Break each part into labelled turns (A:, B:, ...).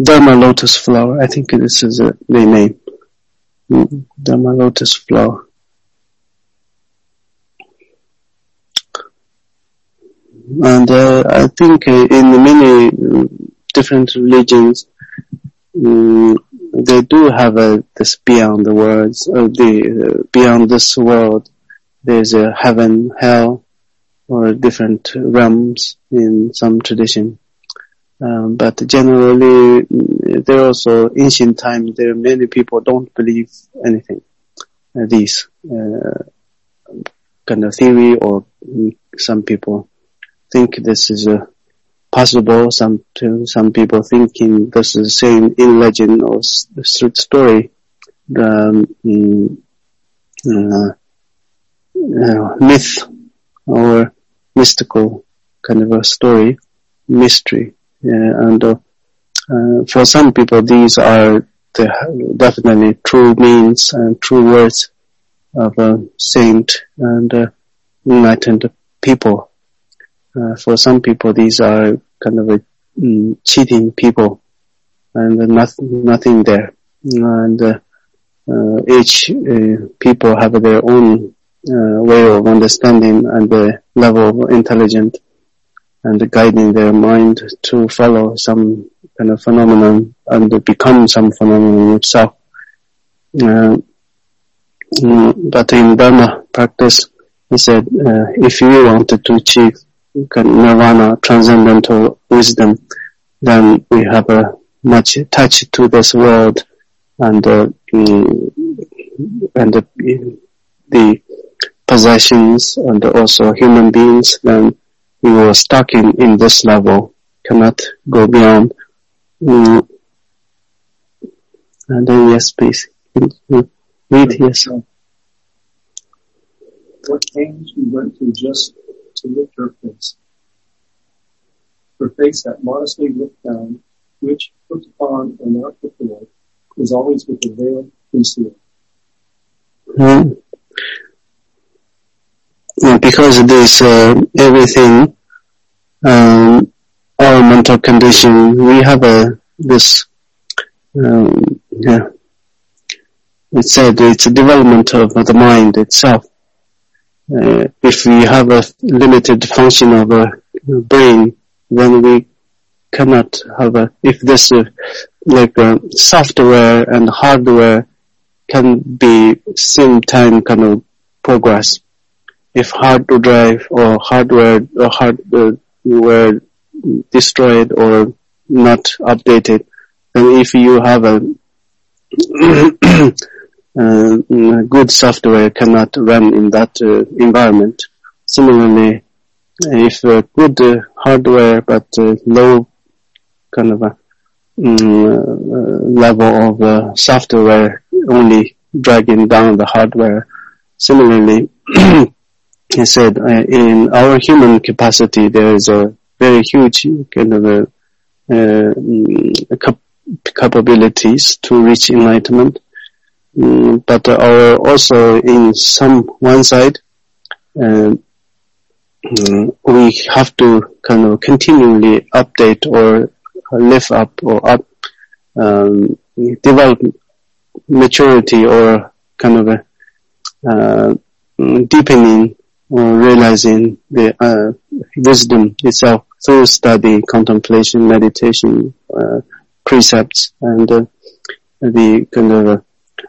A: Dharma lotus flower. I think this is the name. Dharma lotus flower. And I think in many different religions, they do have this beyond the words, beyond this world. There's a heaven, hell, or different realms in some tradition. But generally, there also ancient times, there are many people don't believe anything. These kind of theory, or some people think this is possible. Some people thinking this is the same in legend or story. Myth or mystical kind of a story, mystery. And for some people, these are definitely true means and true words of a saint and enlightened people. For some people, these are kind of cheating people, and nothing there. And each people have their own way of understanding and the level of intelligence, and guiding their mind to follow some kind of phenomenon and become some phenomenon itself. But in Dharma practice, he said, if you wanted to achieve nirvana, transcendental wisdom, then we have a much touch to this world and the possessions and also human beings. Then we were stuck in this level, cannot go beyond. And then yes, please read. Yes.
B: What pains we went through just to lift her face that modestly looked down, which, looked upon and not before, was always with the veil concealed.
A: Yeah, because of this, everything, our mental condition, we have this, it said it's a development of the mind itself. If we have a limited function of a brain, then we cannot have if this software and hardware can be same time kind of progress. If hard drive or hardware were destroyed or not updated, then if you have a good software cannot run in that environment. Similarly, if good hardware but low kind of level of software only dragging down the hardware. Similarly, he said in our human capacity there is a very huge kind of capabilities to reach enlightenment. But also in one side, we have to kind of continually update or lift up or develop maturity or kind of deepening or realizing the wisdom itself through study, contemplation, meditation, precepts, and the kind of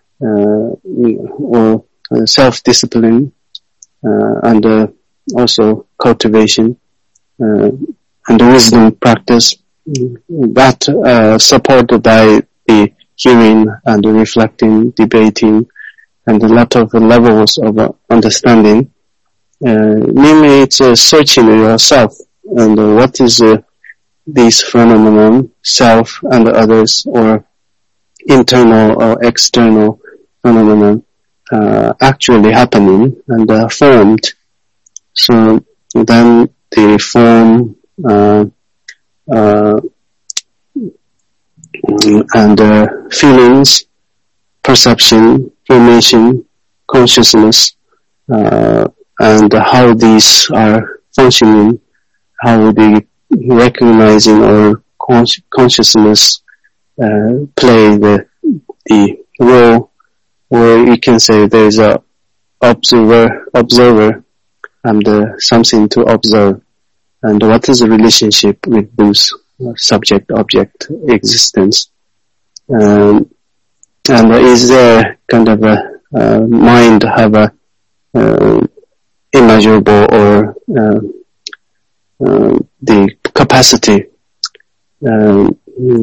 A: or self-discipline, and also cultivation, and the wisdom practice, that supported by the hearing and the reflecting, debating, and a lot of levels of understanding. Mainly it's searching yourself and what is this phenomenon, self and others, or internal or external phenomenon actually happening and formed. So then the form and feelings, perception, formation, consciousness, and how these are functioning, how the recognizing or consciousness play the role, or you can say there is a observer, and something to observe. And what is the relationship with those subject-object existence? And is there kind of a mind have a immeasurable or the capacity to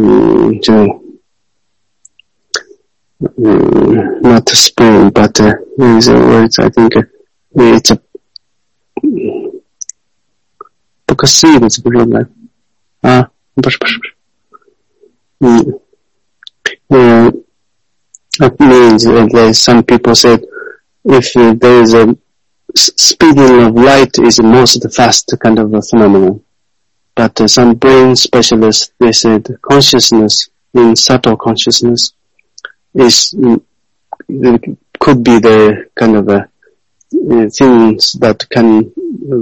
A: not to spoon, but there is a word, I think it's a покосилось, блин, that means that some people said if there is a speeding of light is the most fast kind of a phenomenon. But some brain specialists, they said consciousness, in subtle consciousness, could be the kind of things that can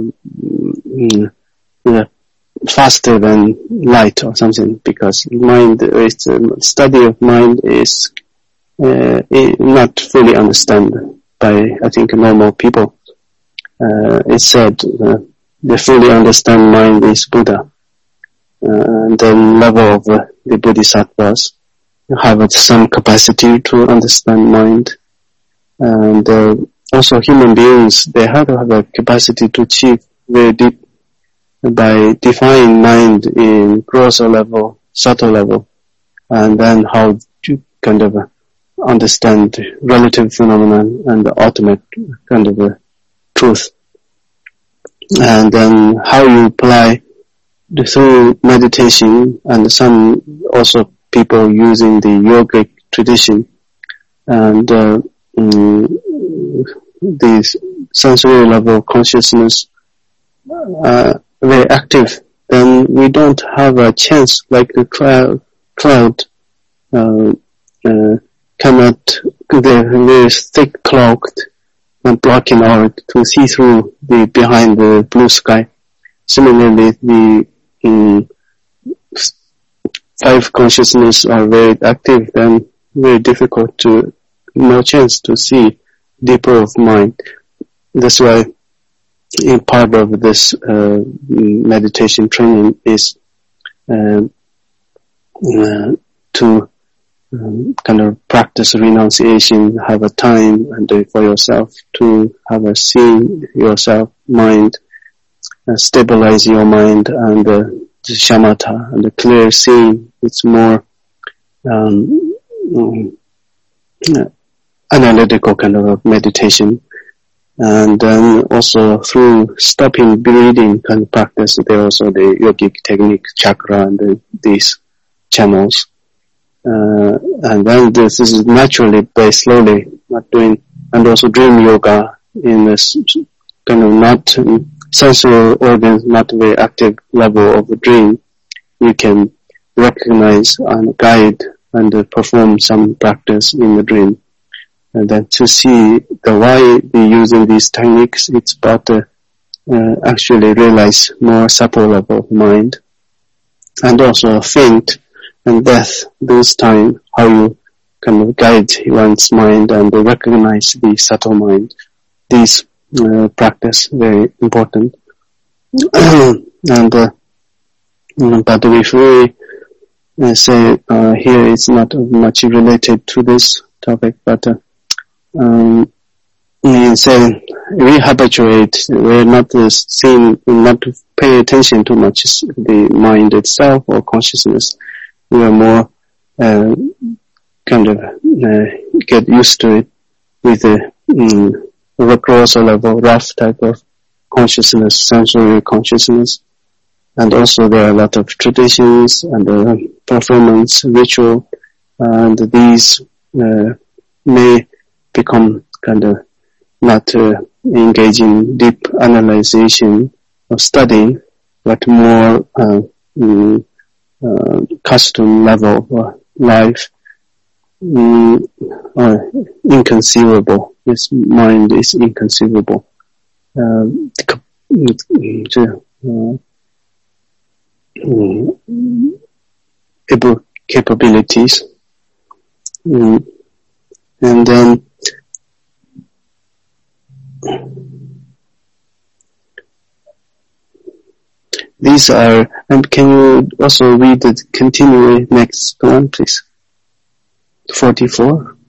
A: faster than light or something, because mind, study of mind is not fully understood by, I think, normal people. It's said the fully understand mind is Buddha. The level of the Bodhisattvas have some capacity to understand mind. And also human beings, they have to have a capacity to achieve very deep by defining mind in grosser level, subtle level, and then how to kind of understand relative phenomenon and the ultimate kind of truth. And then how you apply through meditation, and some also people using the yogic tradition and the sensory level consciousness very active, then we don't have a chance, like the cloud cannot, the very thick cloud and blocking our to see through the behind the blue sky. Similarly, the five consciousness are very active, then very difficult to, no chance to see deeper of mind. That's why in part of this meditation training is to kind of practice renunciation, have a time and do it for yourself, to have a seeing yourself mind, stabilize your mind, and the shamatha and the clear seeing. It's more analytical kind of a meditation. And then also through stopping breathing kind of practice, there also the yogic technique, chakra, and these channels. And then this is naturally, very slowly, not doing, and also dream yoga in this kind of not sensory organs, not very active level of the dream. You can recognize and guide and perform some practice in the dream. And then to see the why they using these techniques, it's about to actually realize more subtle level of mind. And also faint and death, those time, how you kind of guide one's mind and recognize the subtle mind. These practice very important. And but if we say here it's not much related to this topic, but say we habituate, we're not seeing, not pay attention too much the mind itself or consciousness. We are more kind of get used to it with the grosser level, rough type of consciousness, sensory consciousness. And also there are a lot of traditions and performance, ritual, and these may become kind of not engaging deep analyzation or studying, but more custom level of life, inconceivable. This mind is inconceivable. capabilities. And then these are, and can you also read the continue next one, please? 44.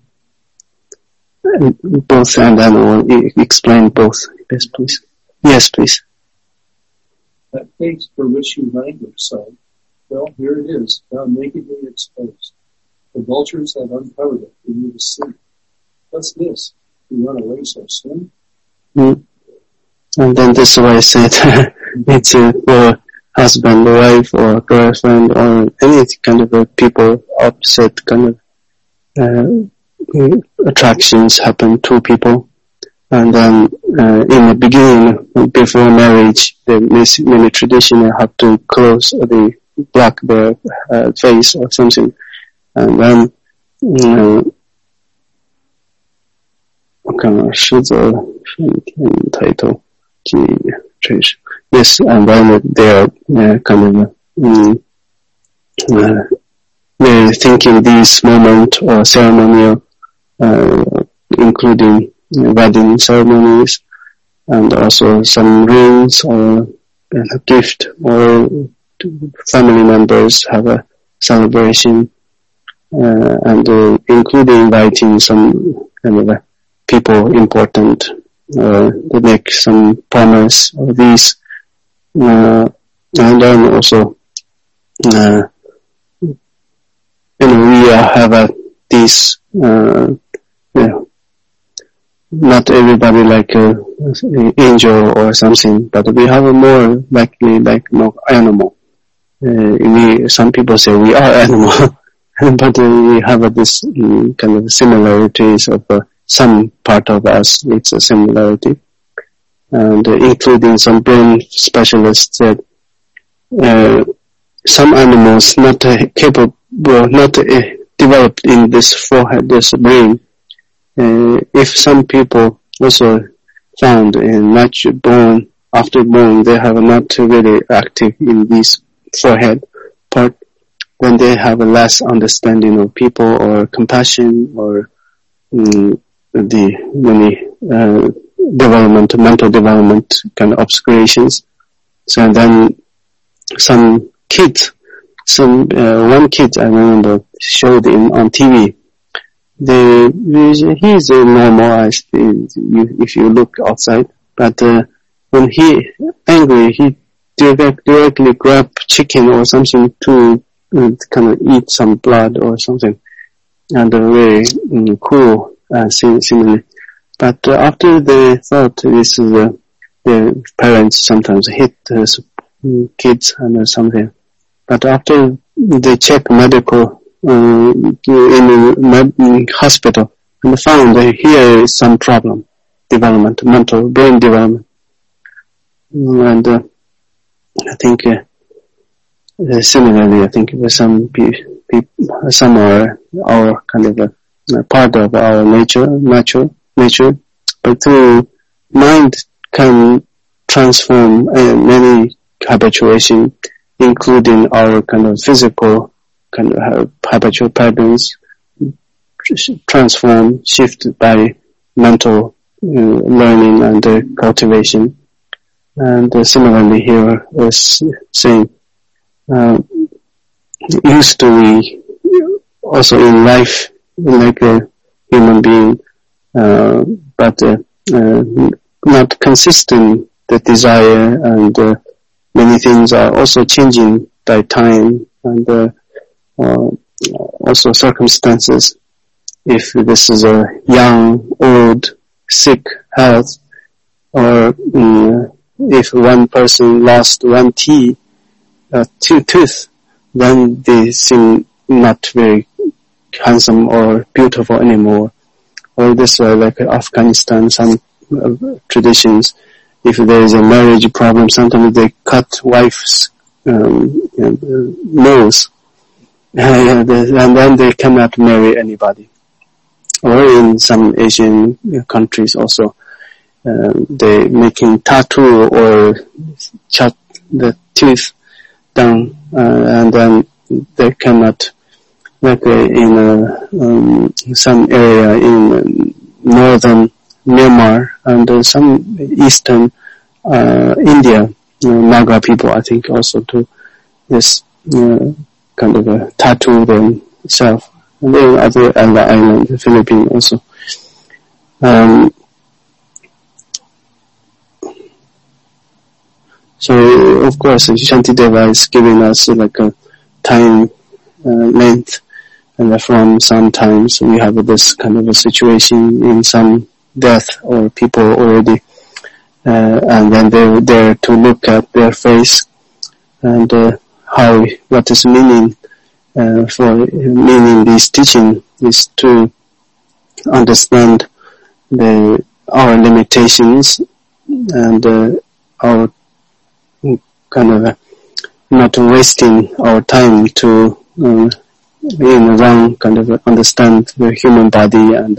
A: Both, and then we'll explain both. Yes, please. Yes, please.
B: That face for which you languish, son, well, here it is, now nakedly exposed. The vultures have uncovered it for you to see. What's this? You run away so soon?
A: And then this is why I said it's for husband, wife, or girlfriend, or any kind of people, opposite kind of attractions happen to people. And then in the beginning, before marriage, the many tradition you have to close the block their face or something. And then title. Yes, and then they are kind of they're thinking this moment or ceremonial, including wedding ceremonies, and also some rings or a gift, or family members have a celebration, and including inviting some kind of people important, to make some promise of these, and then also we have these, not everybody like angel or something, but we have a more likely like animal. Some people say we are animal, but we have this kind of similarities of some part of us. It's a similarity, and including some brain specialists said some animals not capable, not developed in this forehead, this brain. If some people also found in natural born, after born, they have not really active in this forehead part, then they have a less understanding of people or compassion or the many mental development kind of obscurations. So then some kids, one kid I remember showed on TV. He's normalized if you look outside, but when he angry, he directly grab chicken or something to kind of eat some blood or something, and very cool similarly. But after they thought this is the parents sometimes hit kids and something, but after they check medical in hospital and found that here is some problem, development, mental brain development, and I think similarly, I think some people, some are our kind of a part of our nature, but through mind can transform many habituation, including our kind of physical kind of habitual patterns, transform, shift by mental learning and cultivation. And similarly here was saying, used to be also in life like a human being, but not consistent, the desire, and many things are also changing by time, and also circumstances. If this is a young, old, sick, health, or if one person lost one tooth, then they seem not very handsome or beautiful anymore. Or this like Afghanistan, some traditions, if there is a marriage problem, sometimes they cut wife's nose, and then they cannot marry anybody. Or in some Asian countries also, they making tattoo or cut the teeth down, and then they cannot like in some area in northern Myanmar and some eastern India, Naga people, I think, also do this kind of a tattoo themselves. And then other island, the Philippines also. So of course, Shantideva is giving us like a time length, and from sometimes we have this kind of a situation in some death or people already, and then they're there to look at their face and what is meaning for meaning this teaching is to understand our limitations and our kind of not wasting our time to in wrong kind of understand the human body and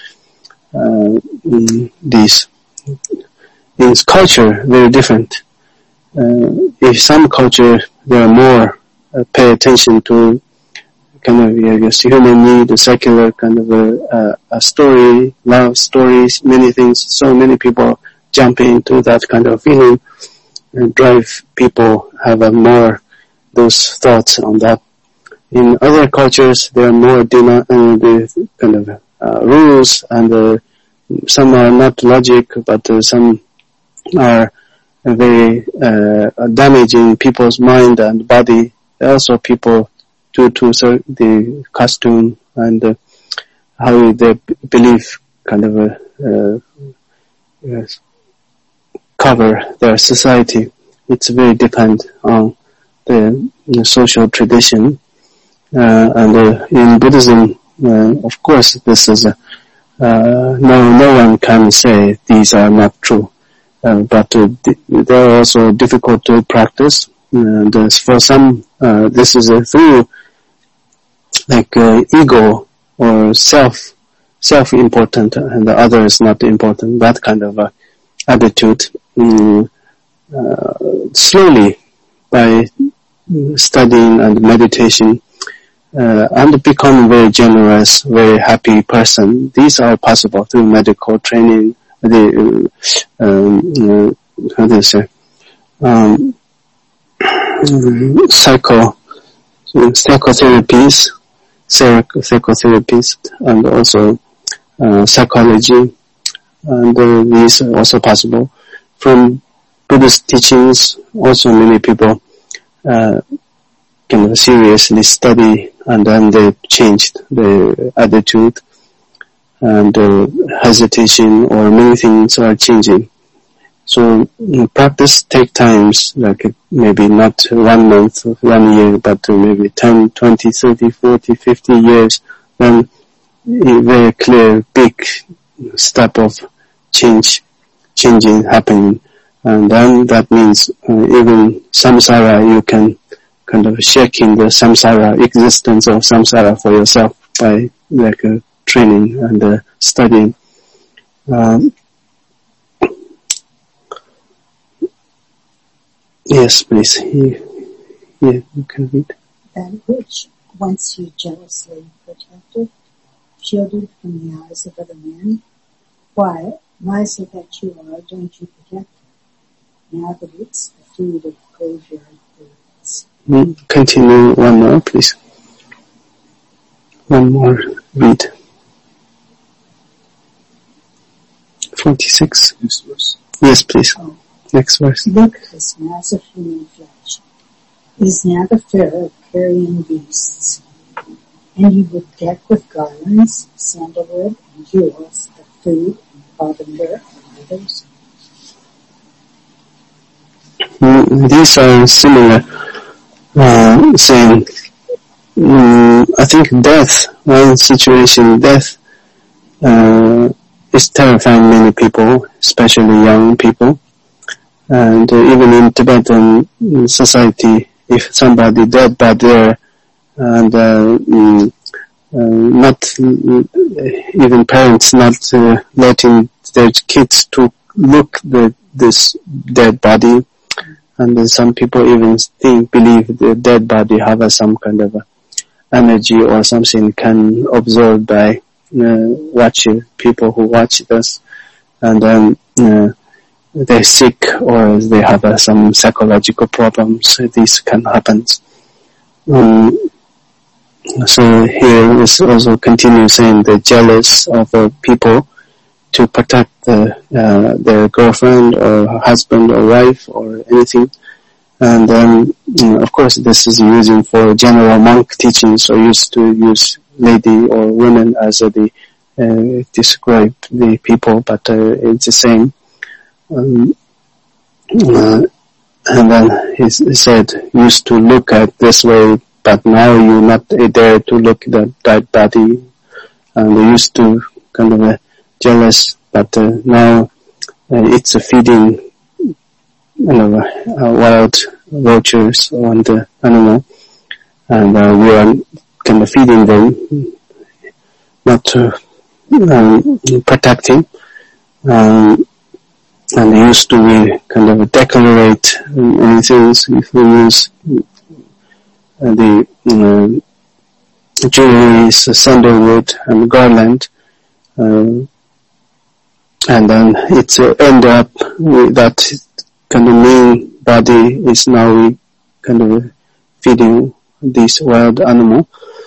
A: these in culture very different. If some culture they are more pay attention to kind of human need, the secular kind of a story, love stories, many things. So many people jump into that kind of feeling and drive people have more those thoughts on that. In other cultures, there are more the kind of rules, and some are not logic, but some are very damaging people's mind and body. Also, people due to the costume and how they believe kind of cover their society. It's very dependent on the social tradition. And in Buddhism, of course, this is no one can say these are not true. But they are also difficult to practice. And for some, this is through like ego or self-important, and the other is not important. That kind of attitude. Slowly, by studying and meditation, and become very generous, very happy person. These are possible through medical training. How do you say? Psychotherapies, and also psychology, and these are also possible. From Buddhist teachings, also many people can seriously study, and then they changed their attitude, and hesitation or many things are changing. So practice take times, like maybe not 1 month, 1 year, but maybe 10, 20, 30, 40, 50 years, then a very clear, big step of changing happening. And then that means even samsara, you can kind of shaking the samsara, existence of samsara for yourself by like training and studying. Yes, please. Yeah, you can read.
C: That which once you jealously protected, shielded from the eyes of other men, why is it that you are, don't you protect it? Now that it's the food of graveyard birds.
A: Continue one more, please. One more, read. 46.
B: Next verse.
A: Yes, please.
C: Oh.
A: Next verse.
C: Look at this mass of human flesh. It is now the fare of carrion beasts. And you would deck with garlands, sandalwood, and jewels, the food and provender of others.
A: These are similar, saying, I think death, one situation, death is terrifying many people, especially young people. And even in Tibetan society, if somebody dead but there, and not even parents not letting their kids to look this dead body, and some people even believe the dead body have some kind of energy or something can absorb by people who watch this, and then they're sick or they have some psychological problems. This can happen. So here is also continue saying they're jealous of people to protect their girlfriend or husband or wife or anything. And then, of course, this is using for general monk teaching, so used to use lady or women as describe the people, but it's the same. And then he said, used to look at this way, but now you're not there to look at that body. And they used to kind of jealous, but now it's feeding wild vultures on the animal, and we are kind of feeding them, not protecting. And used to we kind of decorate many things. If we use the jewelry, sandalwood and garland, and then it's end up with that kind of main body is now kind of feeding this wild animal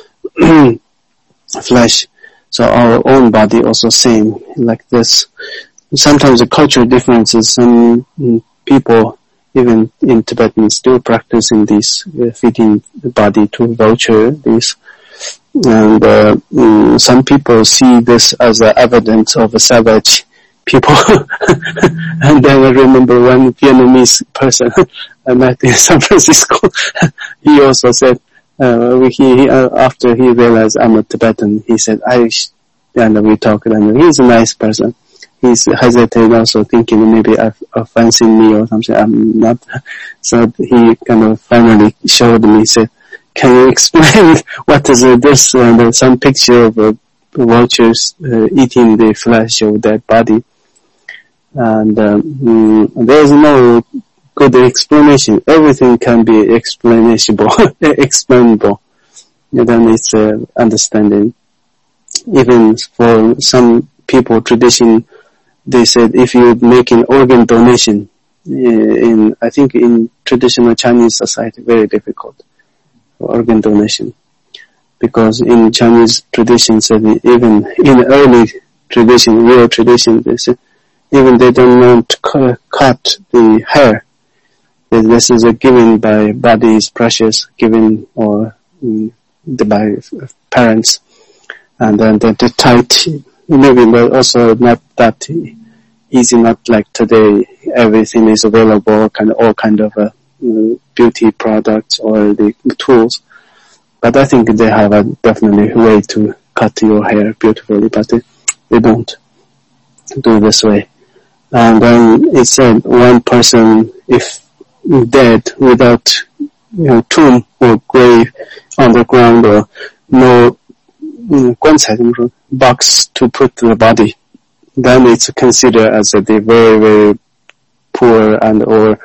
A: flesh. So our own body also same like this. Sometimes the cultural differences, some people, even in Tibetan, still practicing this, feeding the body to vulture, this. And some people see this as evidence of a savage people. And then I remember one Vietnamese person I met in San Francisco. He also said, after he realized I'm a Tibetan, he said, and we talked, and he's a nice person. He's hesitated also thinking maybe offending me or something. I'm not. So he kind of finally showed me, said, can you explain what is this? And some picture of vultures eating the flesh of their body. And there's no good explanation. Everything can be explainable. And then it's understanding. Even for some people, tradition, they said if you make an organ donation, I think in traditional Chinese society, very difficult for organ donation. Because in Chinese tradition, even in early tradition, real tradition, they said, even they don't want to cut the hair. This is a given by body is precious, given or by parents. And then the tight, maybe but also not that easy, not like today, everything is available, all kind of beauty products or the tools. But I think they have definitely a way to cut your hair beautifully, but they don't do this way. And then it said one person, if dead without tomb or grave underground or no box to put the body, then it's considered as a very, very poor and or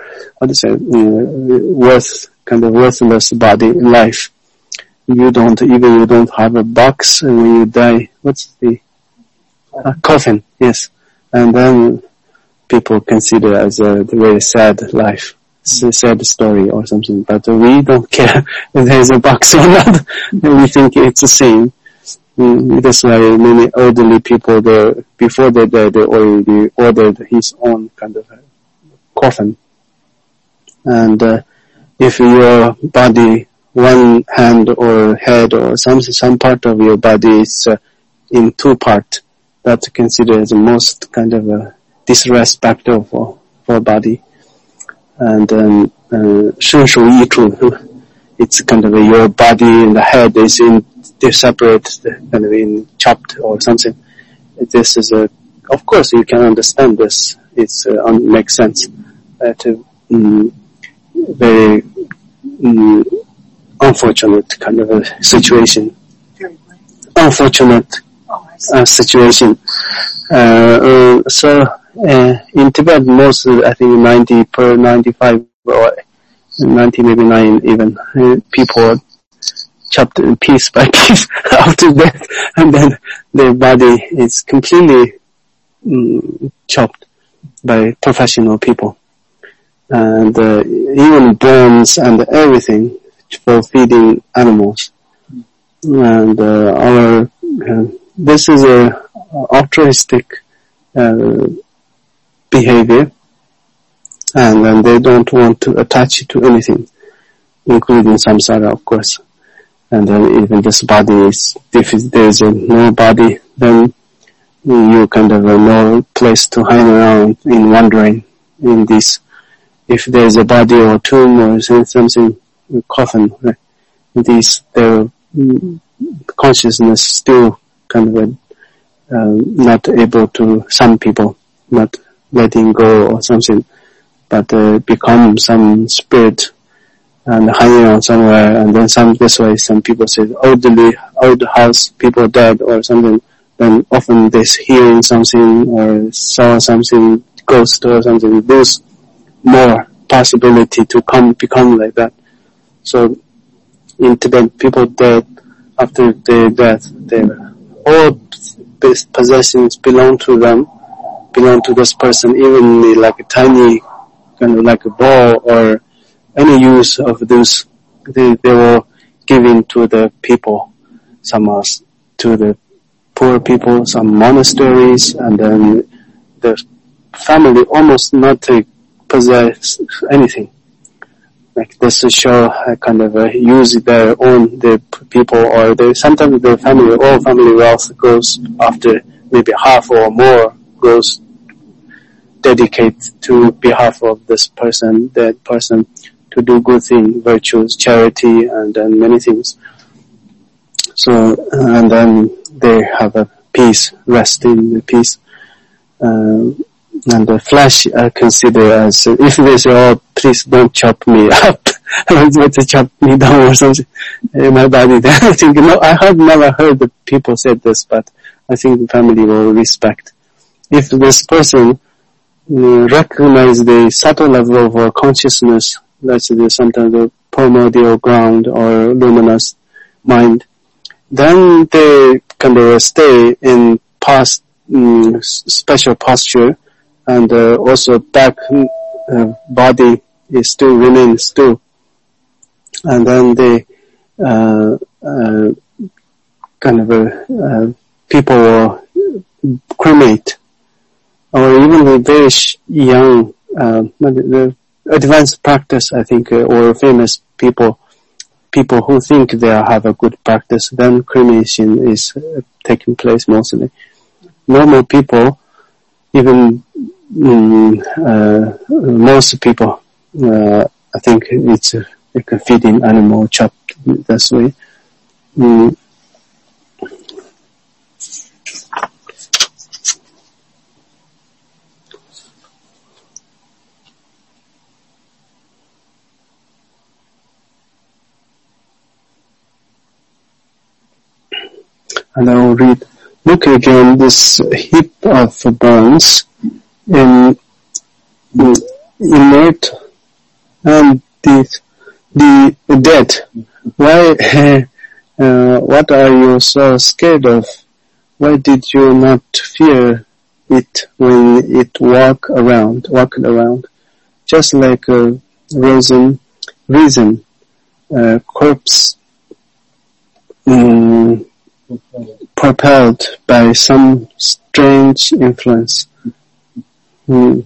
A: worthless body life. You don't have a box when you die. What's the coffin? Yes, and then people consider as a very sad life. It's a sad story or something, but we don't care if there's a box or not. We think it's the same. That's why many elderly people, before they died, they already ordered his own kind of coffin. And if your body, one hand or head or some part of your body is in two parts, that's considered as the most kind of disrespectful for body. And then Shen Shu Yi Zhu, it's kind of your body and the head is they're separate, kind of in chopped or something. This is of course you can understand this. It's makes sense. Very unfortunate kind of a situation. Unfortunate situation. So in Tibet, most I think 95 or 90 maybe 9 even people chopped piece by piece after death, and then their body is completely chopped by professional people. And even bones and everything for feeding animals. And this is a altruistic behavior, and then they don't want to attach it to anything, including samsara, of course. And then even this body is, if there's no body, then you kind of no place to hang around in wandering in this. If there's a body or tomb or something, coffin, right? These, their consciousness still kind of not able to, some people not letting go or something, but become some spirit and hanging on somewhere. And then this way some people say old house, people dead or something, then often they hearing something or saw something, ghost or something, there's more possibility to become like that. So in Tibet, people dead after their death, their all possessions belong to them, belong to this person, even like a tiny kind of like a ball or any use of those, they were given to the people, some to the poor people, some monasteries, and then the family almost not to possess anything. Like this to show kind of use their own, the people, or sometimes their family, all family wealth goes after maybe half or more goes dedicate to behalf of this person, that person, to do good thing, virtues, charity, and then many things. So, and then they have a peace, rest in the peace. And the flesh I consider as, if they say, oh, please don't chop me up, I want to chop me down or something in my body, then I think, no, I have never heard that people said this, but I think the family will respect. If this person recognize the subtle level of consciousness, let's say sometimes the primordial ground or luminous mind, then they kind of stay in past special posture, and also back body is still remains still, and then they kind of people will cremate, or even the very young the advanced practice, I think, or famous people who think they have a good practice, then cremation is taking place mostly. Normal people, even most people, I think it's like a feeding animal chopped this way. And I will read. Look again, this heap of bones, inert, and the dead. Why? What are you so scared of? Why did you not fear it when it walked around? Just like a reason, corpse. Propelled by some strange influence. And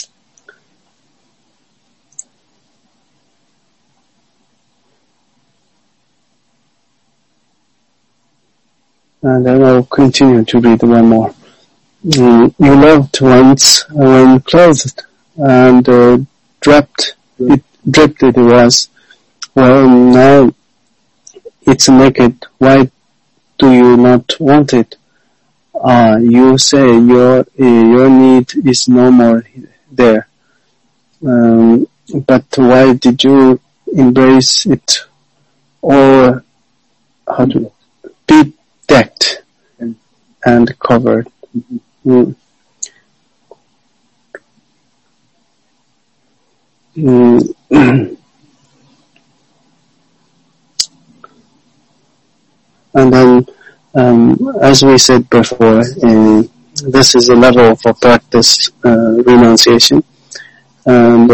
A: then I'll continue to read one more. You loved once when clothed and dripped it was. Well, now it's naked. Why do you not want it? You say your need is no more there. But why did you embrace it, or how to be decked and covered? And then, as we said before, this is a level for practice, renunciation. And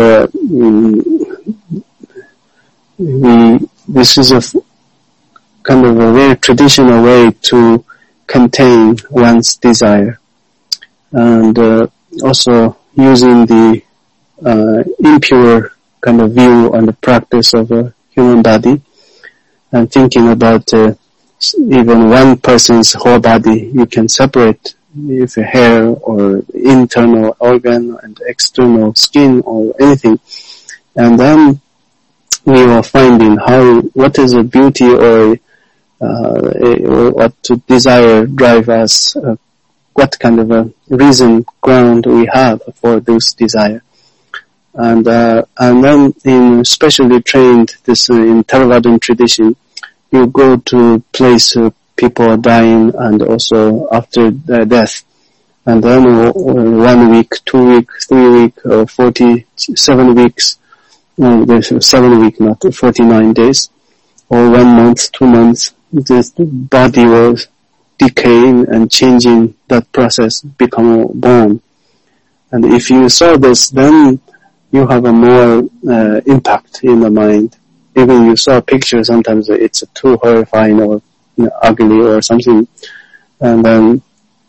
A: this is a kind of a very traditional way to contain one's desire. And also using the impure kind of view on the practice of a human body, and thinking about even one person's whole body, you can separate if a hair or internal organ and external skin or anything. And then we are finding what is a beauty or what to desire drive us, what kind of a reason ground we have for this desire. And then in specially trained in Theravadan tradition, you go to place people are dying and also after their death. And then 1 week, 2 weeks, 3 weeks, or 47 weeks, there's 7 weeks, not 49 days, or 1 month, 2 months, the body was decaying and changing, that process become born. And if you saw this, then you have a more impact in the mind. Even you saw a picture, sometimes it's too horrifying or ugly or something. And then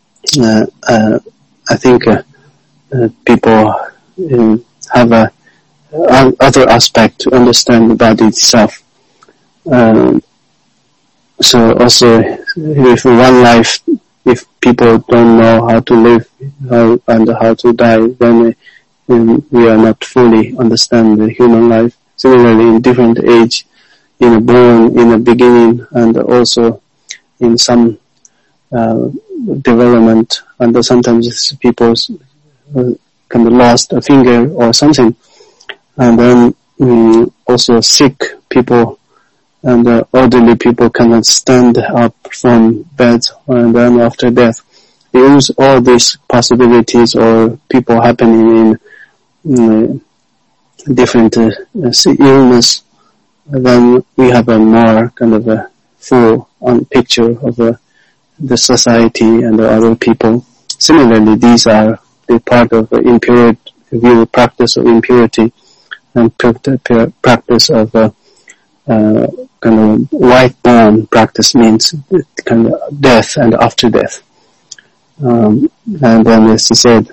A: I think people have a other aspect to understand the body itself. So also, if one life, if people don't know how to live and how to die, then we are not fully understand the human life. Similarly, in different age, born in the beginning, and also in some development, and sometimes people kind of lost a finger or something, and then also sick people and elderly people cannot stand up from bed, and then after death. We use all these possibilities or people happening in different illness, then we have a more kind of a full picture of the society and the other people. Similarly, these are the part of the impurity, view practice of impurity, and practice of kind of white born practice means kind of death and after death. And then, as I said,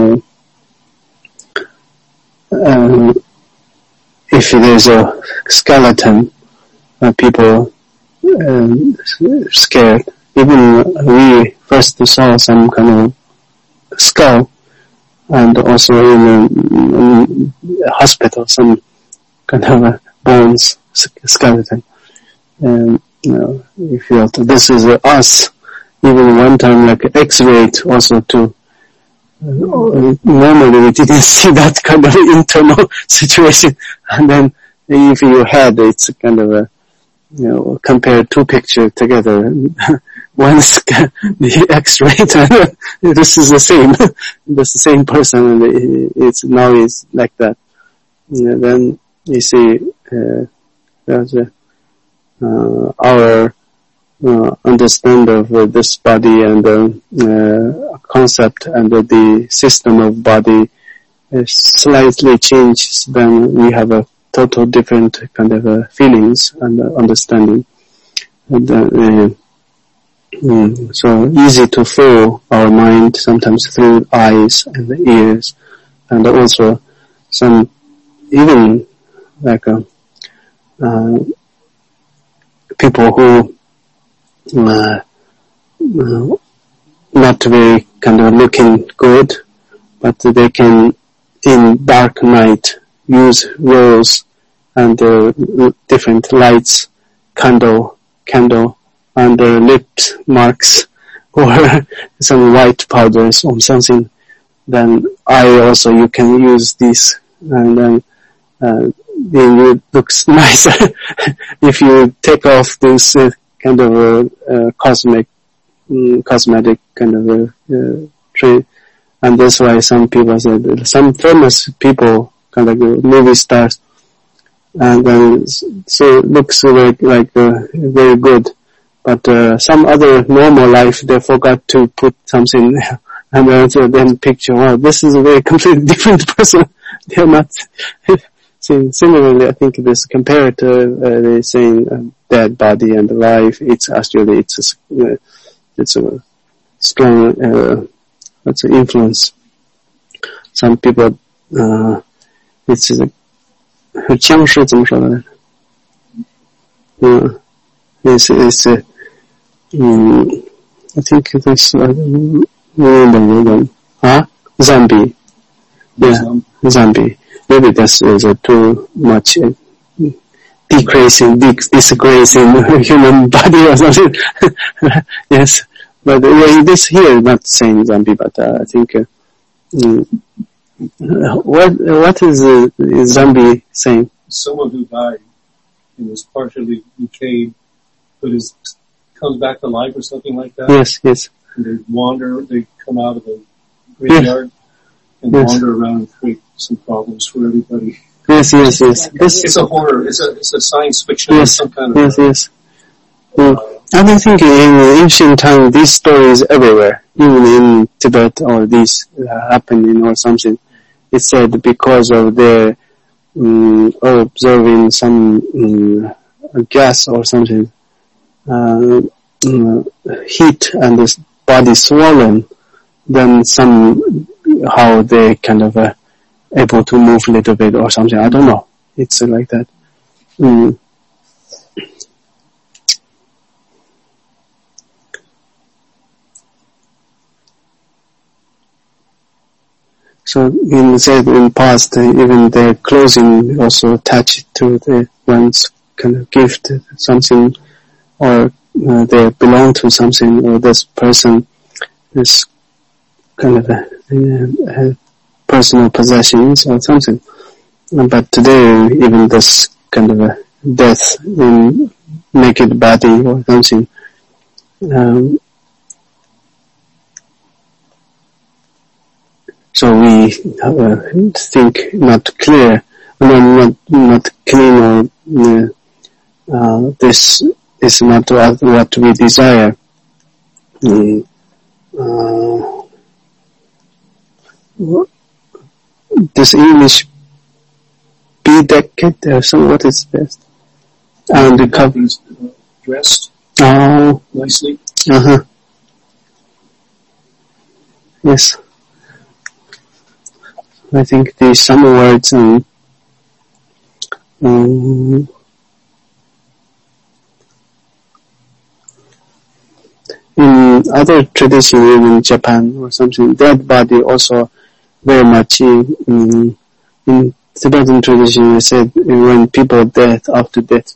A: if there's a skeleton, people scared. Even we first saw some kind of skull, and also in a hospital, some kind of a bones skeleton. And we felt this is us. Even one time, like X-ray, also to normally we didn't see that kind of internal situation. And then if you had, it's kind of a compare two pictures together. One's the X-ray, this is the same. This the same person, and it's now is like that. Then you see there's our understand of this body and concept and the system of body slightly changes, then we have a total different kind of feelings and understanding. And so easy to fool our mind sometimes through eyes and the ears, and also some even like people who not very kind of looking good, but they can in dark night use rose and different lights, candle and lip marks or some white powders or something. Then also you can use this, and then it looks nicer if you take off this kind of cosmetic kind of trade. And that's why some people said, some famous people, kind of movie stars, and then so it looks like very good. But some other normal life, they forgot to put something and also then picture, wow, this is a very completely different person. They're not. Similarly, I think this comparator, they're saying dead body and alive, it's actually, it's a strong, influence. Some people, it's, 僵尸怎么说的呢? It's, I think this, zombie. Yeah, zombie. Maybe that's too much disgracing human body or something. Yes, but this here is not saying zombie, but I think what is zombie saying?
B: Someone who died and was partially decayed, but comes back to life or something like that.
A: Yes.
B: And they come out of the graveyard and wander around and create some problems for everybody.
A: Yes.
B: It's a horror. It's a science fiction.
A: Yes.
B: Some kind of.
A: Yes. And I think in ancient time, these stories everywhere, even in Tibet or these happening or something. It said because of their observing some gas or something, heat and the body swollen, then somehow they kind of able to move a little bit or something. I don't know. It's like that. So in past, even their clothing also attached to the one's kind of gift, something, or they belong to something, or this person is kind of a personal possessions or something. But today, even this kind of a death in naked body or something, so we think not clear, not clean, or this is not what we desire. This English bedecked, so what is best? And the cover
B: dressed nicely.
A: Yes. I think there's some words in other tradition, in Japan or something, dead body also very much in Tibetan tradition. They said when people dead after death,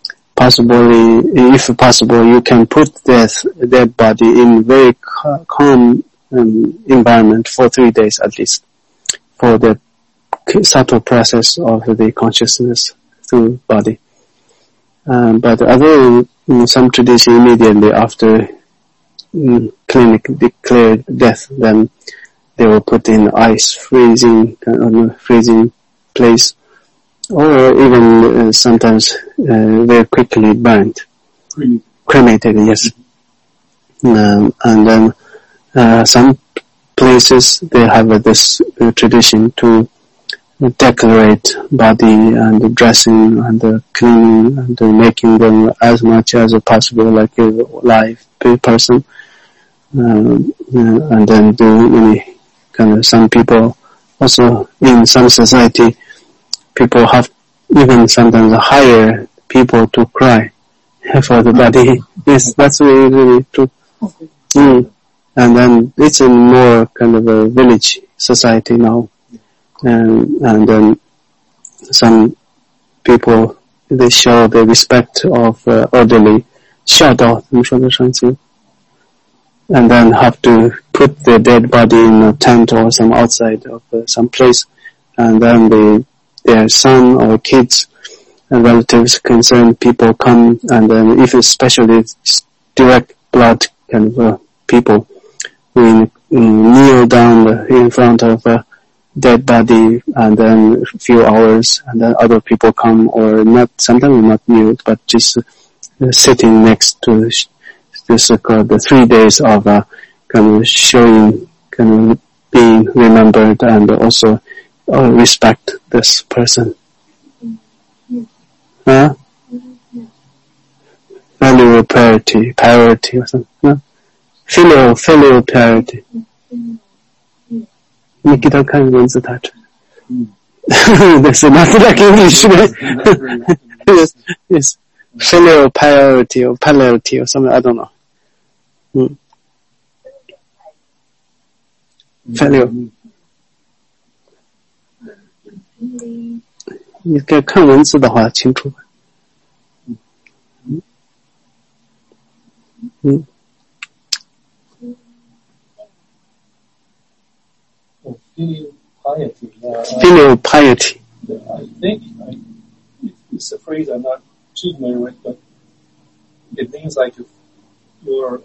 A: if possible, you can put dead body in very calm environment for 3 days at least, for the subtle process of the consciousness through body. But other some tradition immediately after clinic declared death, then they will put in ice, freezing place, or even sometimes very quickly burnt, cremated. Yes, and then some places they have this tradition to decorate body and dressing and cleaning and making them as much as possible like a live person, and then do any kind of, some people also in some society, people have even sometimes hire people to cry for the body. Yes, that's really true. And then it's a more kind of a village society now. And then some people, they show the respect of elderly, 孝道, 怎么说的上次? And then have to put the dead body in a tent or some outside of some place. And then their son or kids and relatives, concerned people come, and then if especially direct blood kind of people, we kneel down in front of a dead body, and then a few hours, and then other people come, or not, sometimes not kneel, but just sitting next to this is called the 3 days of kind of showing, kind of being remembered and also respect this person. Value priority or something. No? Filial priority. 你给他看文字他This is not like English. Yes. Filial priority or parallelity or something, I don't know. Filial. 你该看文字的话清楚吧。
B: Filial piety.
A: Filial piety.
B: I think it's a phrase I'm not too familiar with, but it means like if your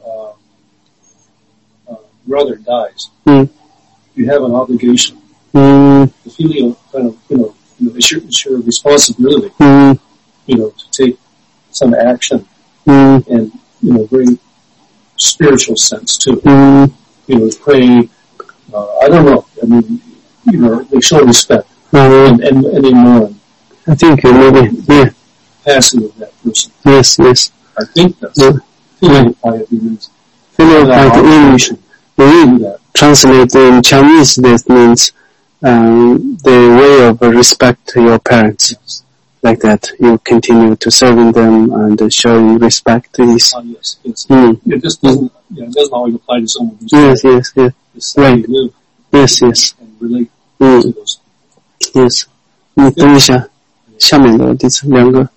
B: brother dies, you have an obligation. The filial kind of, it's your responsibility, to take some action, and very spiritual sense too. Pray. I don't know. I mean, they show respect and they mourn.
A: I think maybe,
B: passing of that person.
A: Yes.
B: I think that's filial piety means.
A: Filial piety in translate in Chinese, this means the way of respect to your parents.
B: Yes.
A: Like that, you continue to serving them and showing respect to this.
B: Yes. It just doesn't always apply to someone who's
A: Yes.
B: It's how you live.
A: Yes.
B: And relate to those.
A: Yes. 你读一下下面的第2个。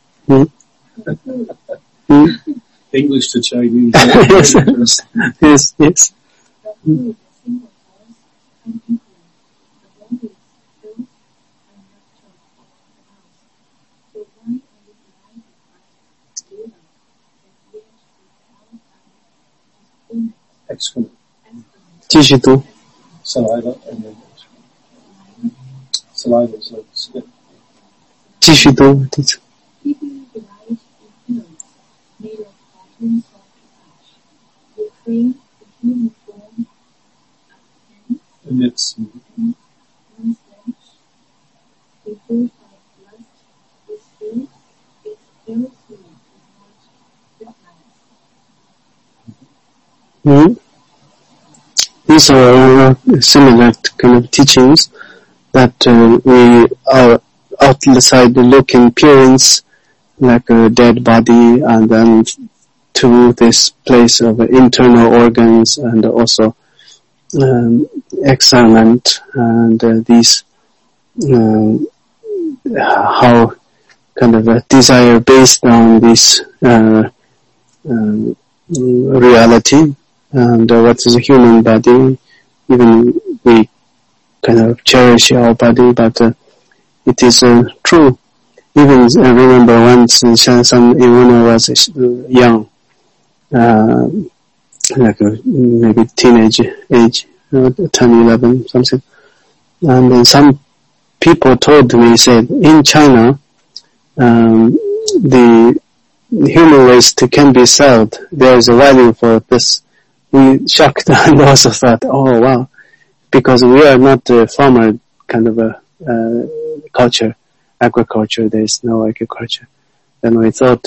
B: English to Chinese.
A: Yes.
B: Excellent.
A: 继续读。
B: Saliva and then saliva is like spit.
A: 继续读。
C: People delight in pillows made of cotton soft ash. They frame the human form of
B: And it's
C: one's flesh. They food by lust, with food, its very food is not defiance.
A: These are similar kind of teachings that we are outside looking appearance like a dead body, and then to this place of internal organs and also excellent, and these how kind of a desire based on this reality. And what is a human body? Even we kind of cherish our body, but it is true. Even I remember once when I was young, like maybe teenage age, 10, 11, something. And then some people told me, said, in China, the human waste can be sold. There is a value for this. We shocked and also thought, oh wow, because we are not a farmer kind of a culture, agriculture. There is no agriculture. Then we thought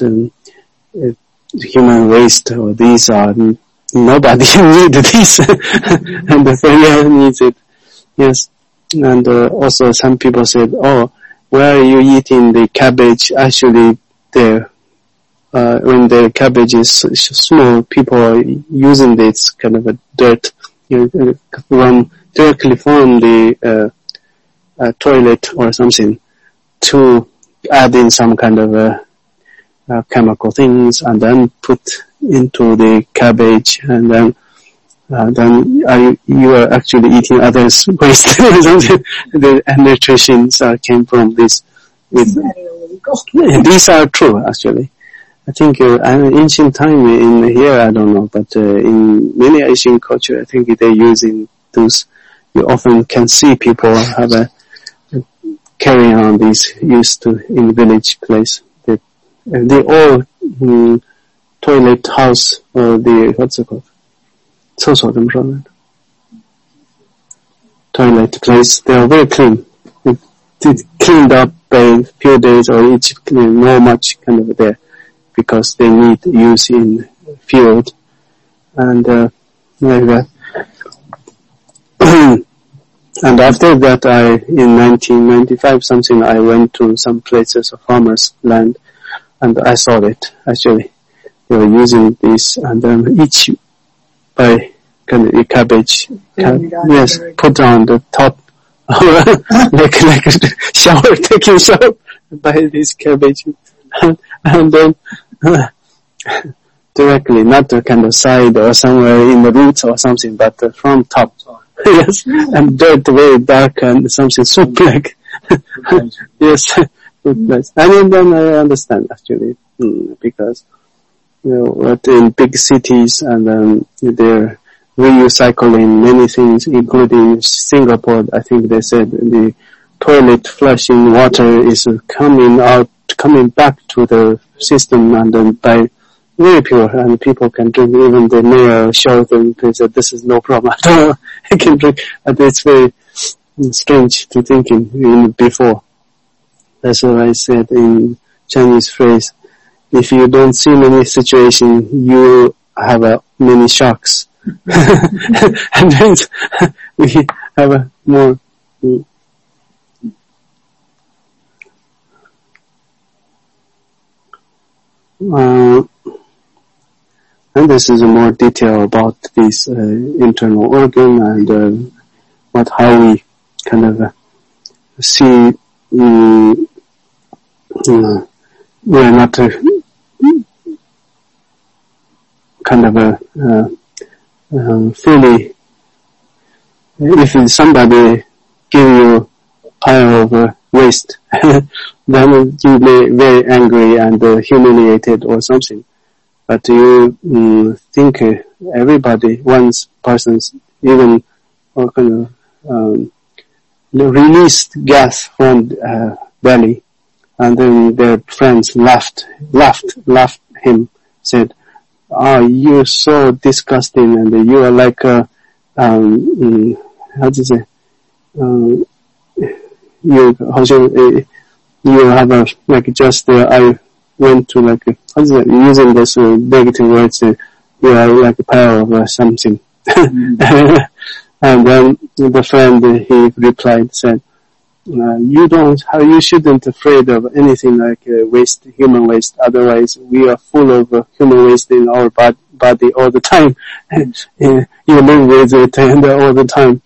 A: human waste or these are nobody need this, and the family needs it. Yes, and also some people said, oh, where are you eating the cabbage? Actually, there. When the cabbage is small, people are using this kind of a dirt directly from the toilet or something to add in some kind of chemical things and then put into the cabbage, and then you are actually eating others' waste. The nutrition came from this. These are true, actually. I think in ancient time in here, I don't know, but in many Asian culture, I think they're using those. You often can see people have carry on these used to in village place. They all toilet house or the, what's it called? 厕所怎么说呢? Toilet place, they are very clean. It cleaned up by a few days or each not much kind of there because they need use in field and like that. And after that in 1995 something, I went to some places of farmers' land and I saw it actually. They were using this and then each by kind of cabbage, yes, put on the top, like a shower, taking shower by this cabbage, and then directly, not the kind of side or somewhere in the roots or something, but from top. Yes, and dirt very dark and something so black. Yes, good place. And then I understand actually, because what in big cities and they're recycling many things, including Singapore. I think they said the toilet flushing water is coming back to the system and then by very pure, and people can drink. Even the mayor showed them, they said this is no problem at all. I can drink, and it's very strange to thinking before. That's what I said in Chinese phrase. If you don't see many situations, you have many shocks. And then we have more. And this is more detail about this internal organ and how we kind of see. We're not kind of fully. If somebody give you pile of waste, then you may be very angry and humiliated or something. But you think everybody, one person's even kind of released gas from belly, and then their friends laughed him, said, you're so disgusting, and you are like how to say, you have like just I went to like using this negative words, you are like a pile of something. And then the friend, he replied, said, you shouldn't afraid of anything like waste, human waste. Otherwise, we are full of human waste in our body all the time. You live with it and all the time.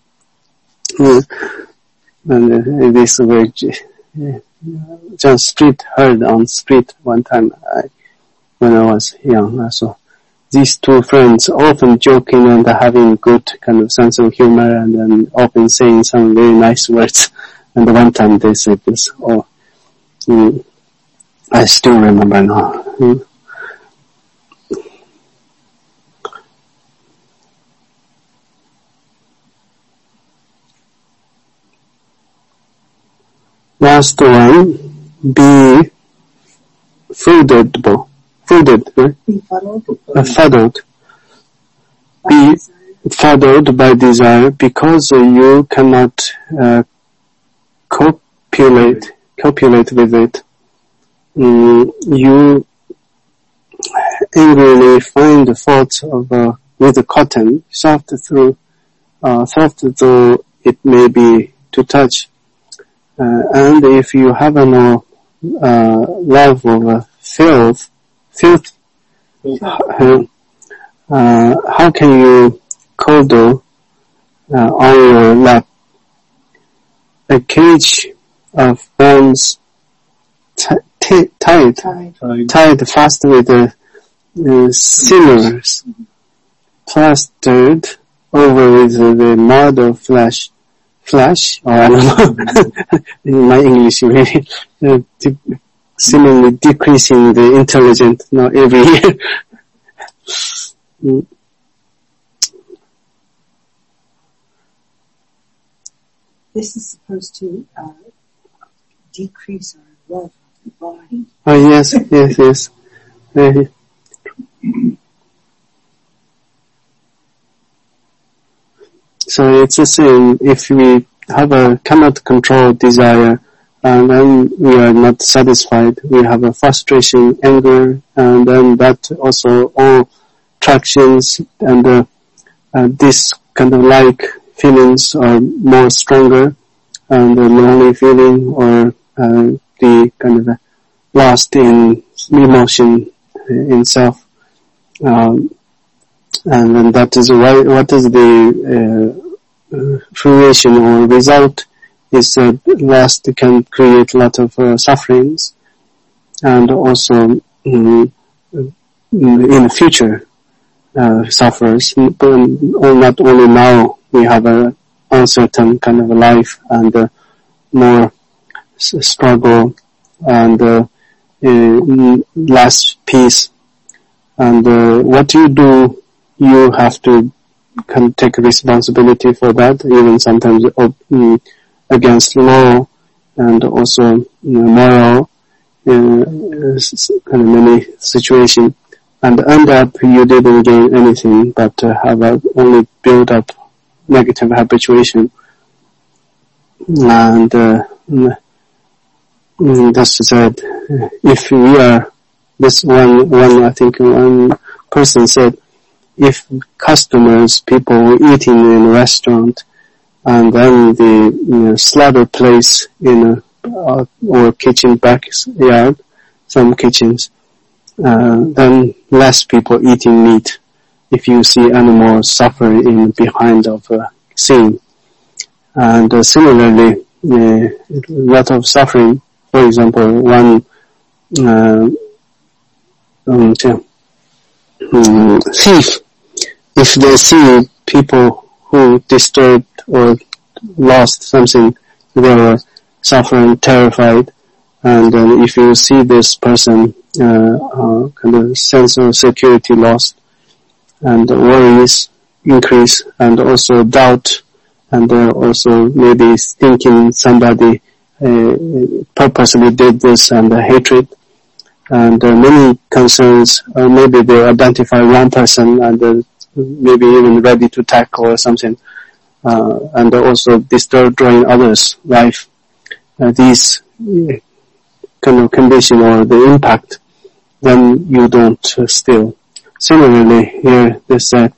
A: And this way, just street heard on street one time when I was young. So these two friends often joking and having good kind of sense of humor and then often saying some very nice words. And one time they said this, I still remember now. Last one, be fooded, right? Fuddled. Be fuddled by desire because you cannot copulate with it. You angrily find faults with the cotton, soft though it may be to touch. And if you have no love of filth, how can you cuddle on your lap a cage of bones tied fast with sinners, plastered over with the mud of flesh, or I don't know, in my English really, seemingly decreasing the intelligence every year.
C: This is supposed to decrease our love of the body.
A: Oh yes. So it's the same. If we have cannot control desire, and then we are not satisfied, we have a frustration, anger, and then that also all attractions and this kind of like feelings are more stronger, and the lonely feeling or the kind of lost in emotion in self. And then that is why, what is the fruition or result is that lust can create a lot of sufferings, and also in the future suffers. Not only now we have a uncertain kind of a life and more struggle and less peace. And what you do, you have to can take responsibility for that, even sometimes against law and also moral kind of many situations, and end up you didn't gain anything but have only built up negative habituation. And that's said, if we are this one I think one person said, if customers, people eating in a restaurant, and then the slaughter place in or kitchen backyard, some kitchens, then less people eating meat. If you see animals suffer in behind of a scene, and similarly, a lot of suffering. For example, one thief, if they see people who disturbed or lost something, they were suffering, terrified, and if you see this person kind of sense of security lost, and worries increase, and also doubt, and also maybe thinking somebody purposely did this, and hatred, and many concerns, maybe they identify one person and maybe even ready to tackle or something, and also destroying others' life. These kind of condition or the impact, then you don't steal. Similarly, here they said,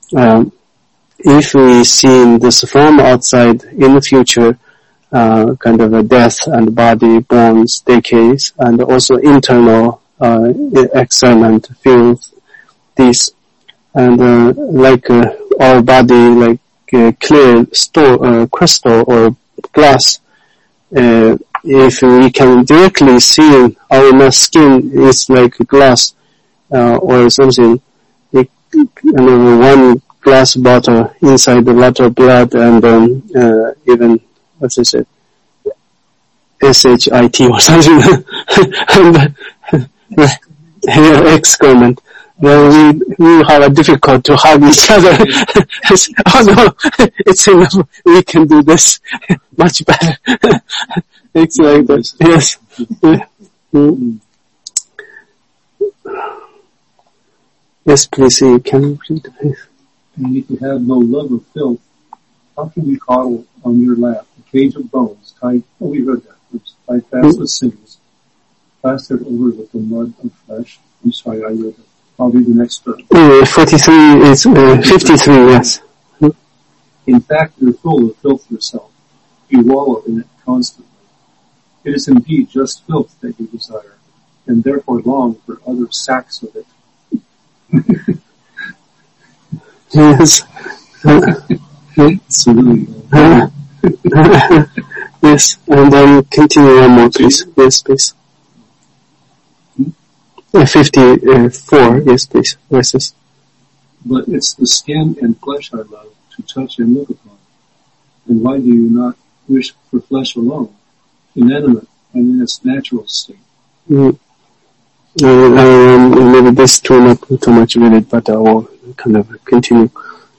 A: if we see this from outside in the future, kind of a death and body, bones, decays, and also internal excrement, filth, these, and like our body, like clear crystal or glass, if we can directly see our skin is like glass or something, one glass bottle inside a lot of blood and even what's it, SHIT or something, and excrement. Then we have a difficult to hug each other. Oh no, it's enough. We can do this much better. It's like that. Yes. Yes, please. Can you read?
B: And if you have no love of filth, how can you coddle on your lap a cage of bones tied? Oh, we heard that. It's tied fast with sins, plastered over with the mud of flesh. I'm sorry, I read it. I'll read the next verse.
A: 43 is 53. Yes.
B: In fact, you're full of filth yourself. You wallow in it constantly. It is indeed just filth that you desire, and therefore long for other sacks of it.
A: Yes. Yes, and then continue one more, please. Yes, please. 54, yes, please. Verses.
B: But it's the skin and flesh I love to touch and look upon. And why do you not wish for flesh alone, inanimate and in its natural state?
A: Maybe this not too much with it, but I will kind of continue.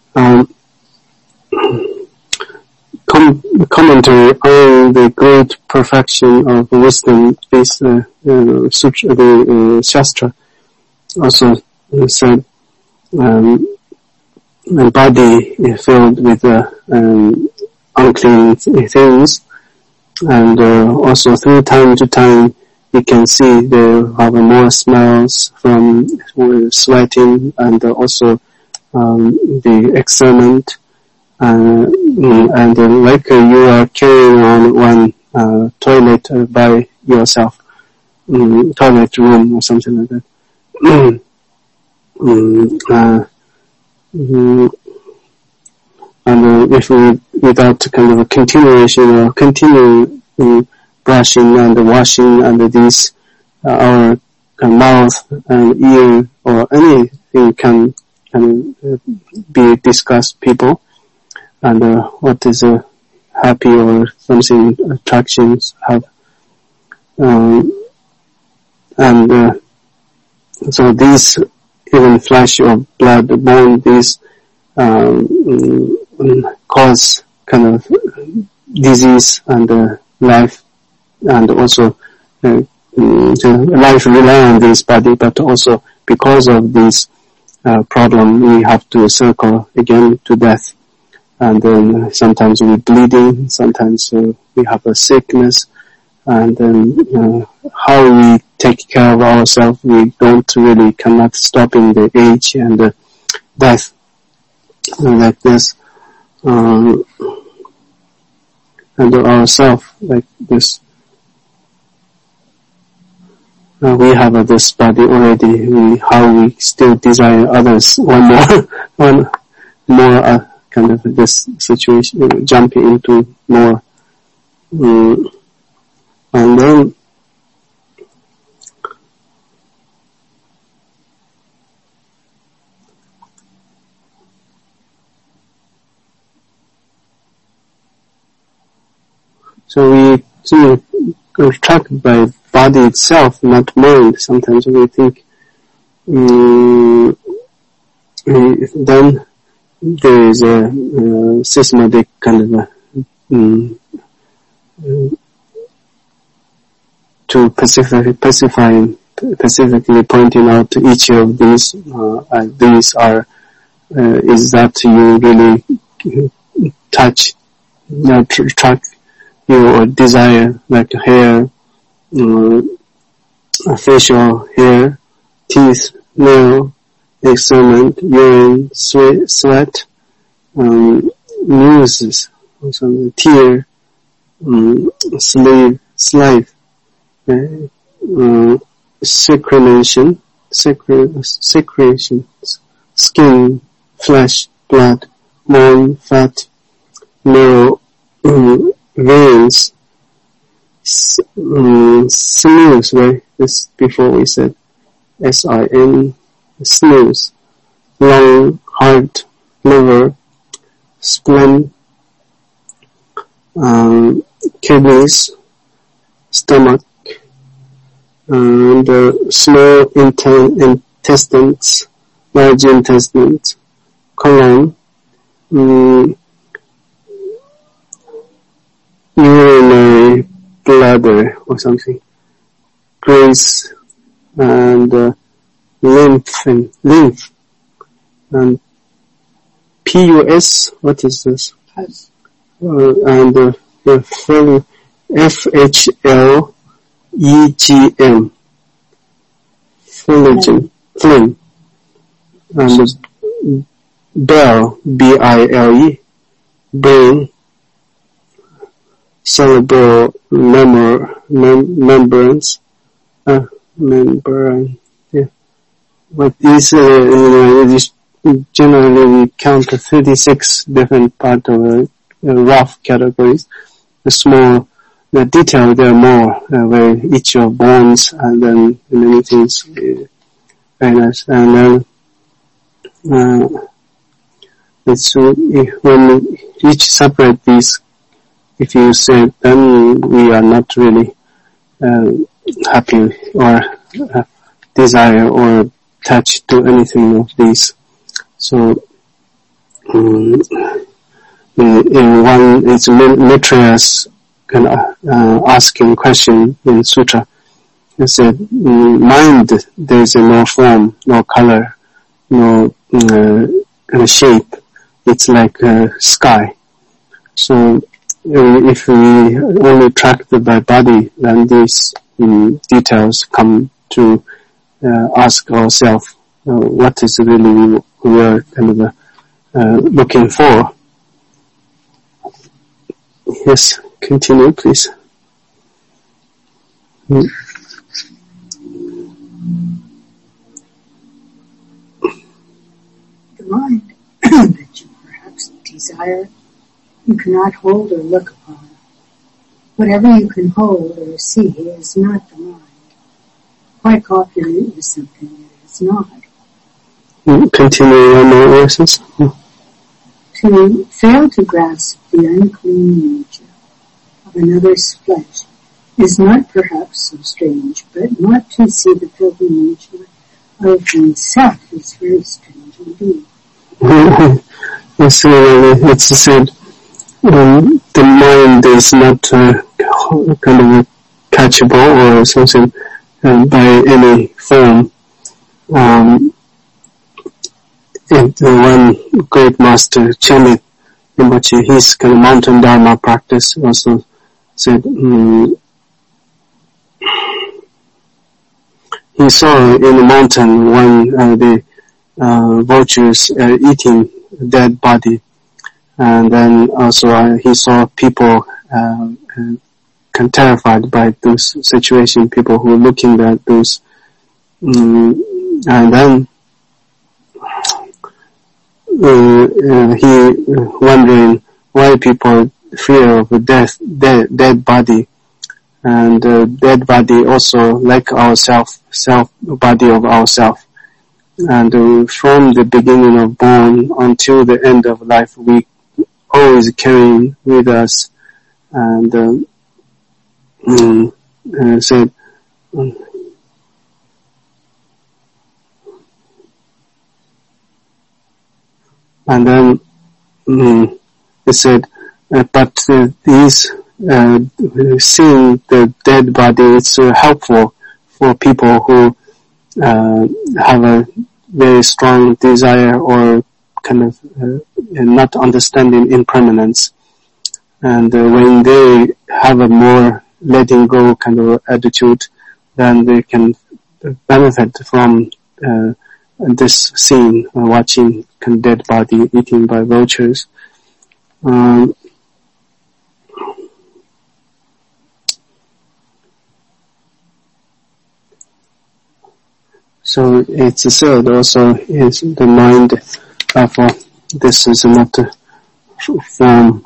A: Commentary on the great perfection of wisdom, this sutra, the Shastra also said, body is filled with unclean things, and also through time to time you can see they have more smells from sweating, and also the excrement, and like you are carrying on one toilet by yourself, toilet room or something like that. And if we, without kind of a continuation or continue brushing and washing and these, our mouth and ear or anything can be discussed, people, and what is happy or something attractions have, and so these, even flesh or blood, bone, these cause kind of disease and life, and also life rely on this body, but also because of this problem we have to circle again to death, and then sometimes we're bleeding, sometimes we have a sickness, and then how we take care of ourselves, we cannot stop in the age and death like this, and ourselves like this. We have this body already. How we still desire others one more kind of this situation, jumping into more, and then so we are attracted by body itself, not mind. Sometimes we think, then there is a systematic kind of to specifically pointing out each of these. These are is that you really touch, attract you or desire, like hair, facial hair, teeth, nail, excrement, urine, sweat, muses, tear, saliva, secretions, skin, flesh, blood, bone, fat, marrow, veins, sinews, right? This before we said S-I-N, sinews, lung, heart, liver, spleen, kidneys, stomach, and small intestines, large intestines, colon, urinary bladder or something, grace, and lymph, and PUS, what is this? And FHLEGM, phlegm, and bile, B-I-L-E, brain, cerebral membranes, membrane, yeah. But these, generally we count 36 different part of rough categories. The small, the detail there are more, where each of bones and then many things, very nice. And then, it's, when each separate these, if you say, then we are not really happy or desire or attached to anything of these. So, in one, it's Maitreya's kind of asking question in sutra. It said, mind, there is no form, no color, no shape. It's like a sky. So if we only track by body, then these details come to ask ourselves what is really we are kind of looking for. Yes, continue, please.
C: The mind that you perhaps desire, you cannot hold or look upon. Whatever you can hold or see is not the mind. Quite often it is something that is not.
A: Continue on the verses.
C: To fail to grasp the unclean nature of another's flesh is not perhaps so strange, but not to see the filthy nature of oneself is very strange indeed.
A: It's said the mind is not kind of catchable or something by any form. One great master, Chenming Rinpoche, his kind of mountain dharma practice also said he saw in the mountain when the vultures eating dead body, and then also he saw people terrified by those situations, people who were looking at those, and then he wondering why people fear of a dead body, and dead body also like ourself body of ourself, and from the beginning of born until the end of life we always carrying with us, and said and then it said, but these seeing the dead body is helpful for people who have a very strong desire or kind of not understanding impermanence, and when they have a more letting go kind of attitude, then they can benefit from this scene, watching dead body eaten by vultures. So it's said also is the mind of this is not a form.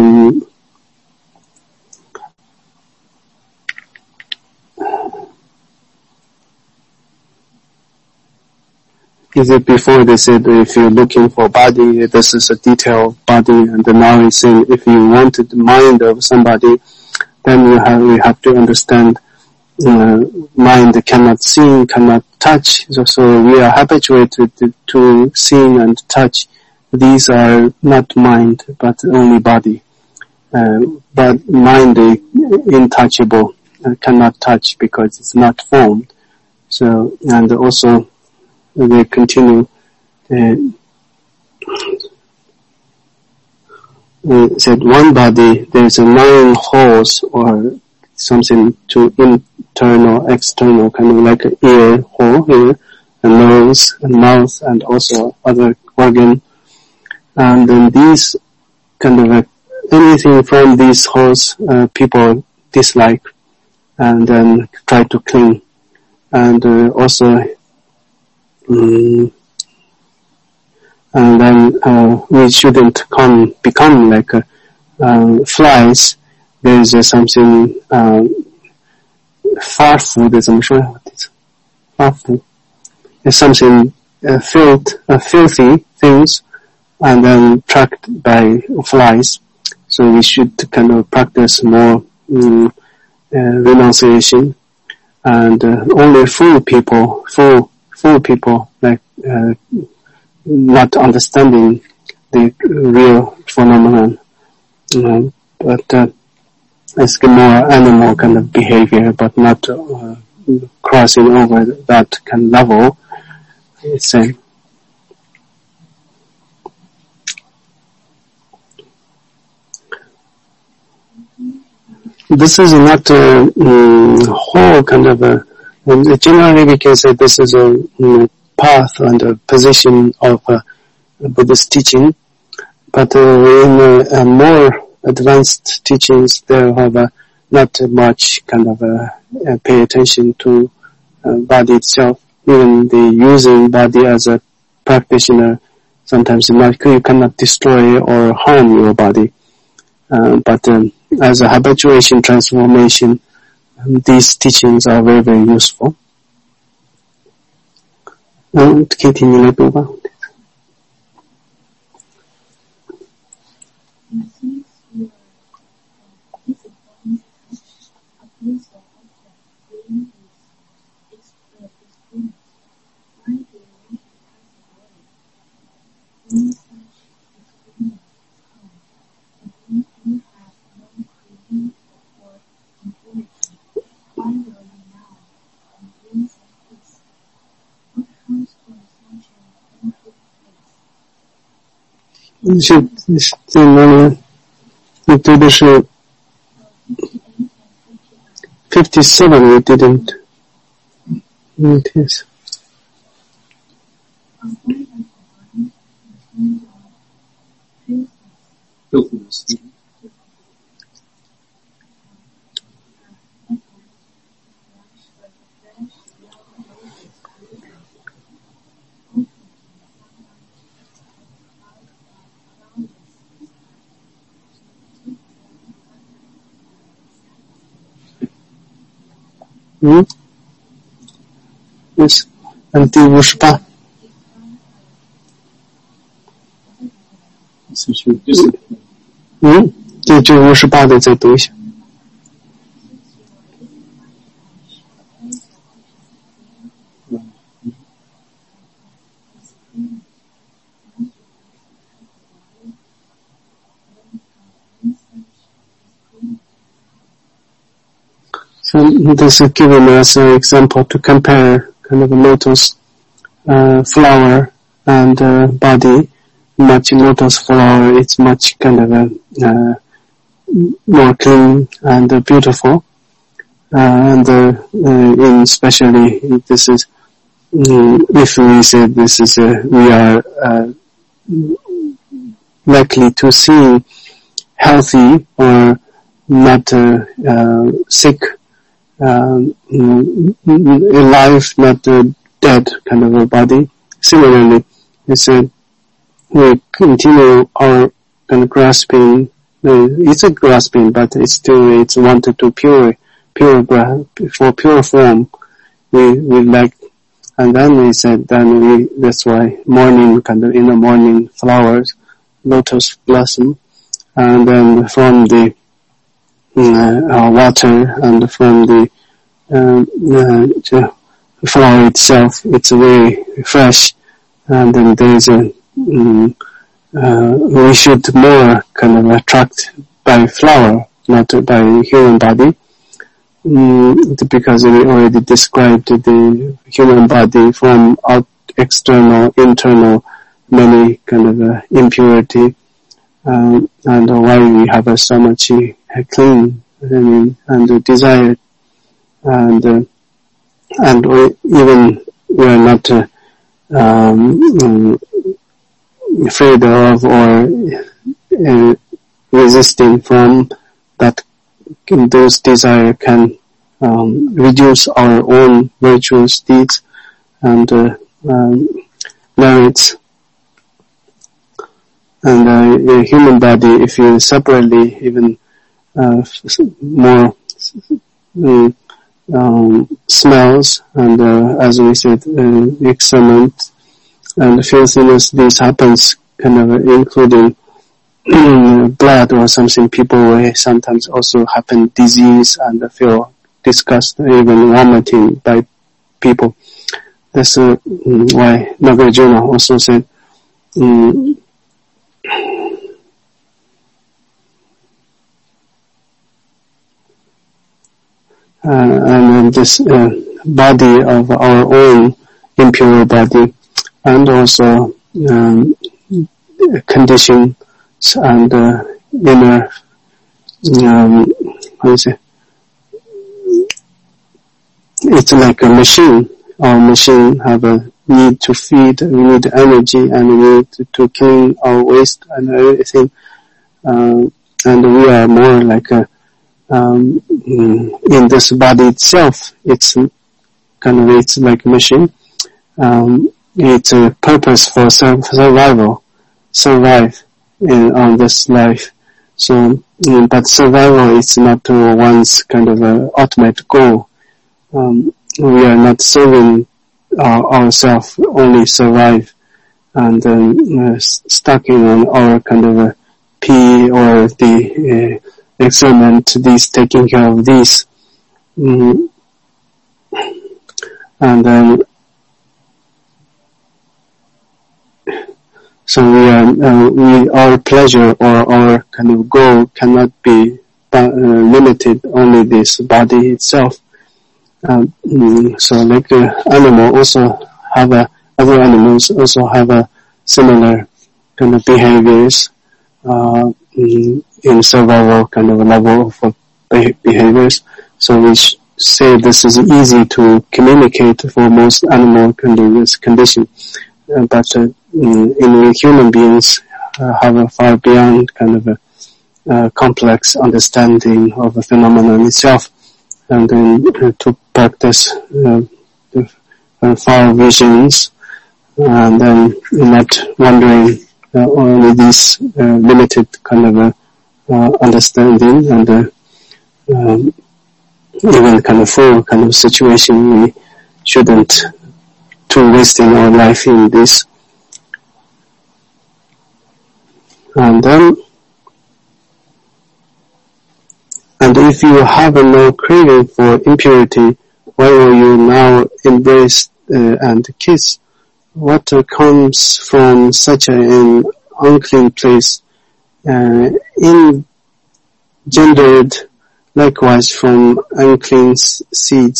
A: Is it before they said if you're looking for body, this is a detail of body, and now he's saying if you wanted the mind of somebody, then we have to understand mind cannot see, cannot touch. So we are habituated to seeing and touch. These are not mind, but only body. But mind is intouchable, cannot touch because it's not formed. So, and also they continue. Said one body, there's a 9 holes or something to internal, external, kind of like an ear hole here, a nose, a mouth, and also other organ. And then these kind of anything from these holes people dislike and then try to clean. And also and then we shouldn't become like flies. There's something farfu, 怎么说？ farfu is something filthy things, and then tracked by flies. So we should kind of practice more renunciation, and only fool people like not understanding the real phenomenon, but it's more animal kind of behavior, but not crossing over that kind of level. It's this is not a whole kind of a, generally we can say this is a path and a position of Buddhist teaching, but in more advanced teachings there have not much kind of pay attention to body itself. Even the using body as a practitioner, sometimes you cannot destroy or harm your body. But as a habituation transformation, these teachings are very, very useful. Katie, 你来读吧。是在哪里？你读的是 57 we didn't. It is.
B: Filthiness.
A: Yes. And 第58。对，就58的再读一下。So this is given as an example to compare kind of a lotus flower and body. Much lotus flower, it's much kind of more clean and beautiful. And especially this is, if we say this is, we are likely to see healthy or not sick, alive, not dead kind of a body. Similarly, it's we continue our kind of grasping. It's a grasping, but it's wanted to pure form. We like, and then we said, that's why morning kind of in the morning flowers, lotus blossom, and then from the water and from the flower itself, it's very fresh, and then there's we should more kind of attract by flower, not by human body, because we already described the human body from external, internal, many kind of impurity, and why we have so much clean and desire, and we are not afraid of or resisting from that. Those desire can reduce our own virtuous deeds and merits. And a human body, if you separately even more smells and as we said, excrement and filthiness, this happens kind of including blood or something. People will sometimes also happen disease and feel disgust, even vomiting by people. That's why Nagarjuna also said, and this body of our own impure body, and also conditions and inner it's like a machine. Our machine have a need to feed, we need energy, and we need to clean our waste and everything. And we are more like in this body itself. It's it's like a machine. It's a purpose for survival, survive on this life. So, but survival is not one's ultimate goal. We are not serving ourselves, only survive, and stuck in on our P or the experiment, these taking care of these, and then so our pleasure or our goal cannot be limited only this body itself. So like animal also have other animals also have a similar behaviors in survival level of behaviors. So we say this is easy to communicate for most animal this condition, but in human beings have a far beyond complex understanding of the phenomenon itself, and then to practice far visions, and then not wondering only this limited understanding, and even full situation. We shouldn't to wasting our life in this. And then, and if you have no craving for impurity, why will you now embrace and kiss? What comes from such an unclean place, engendered likewise from unclean seed.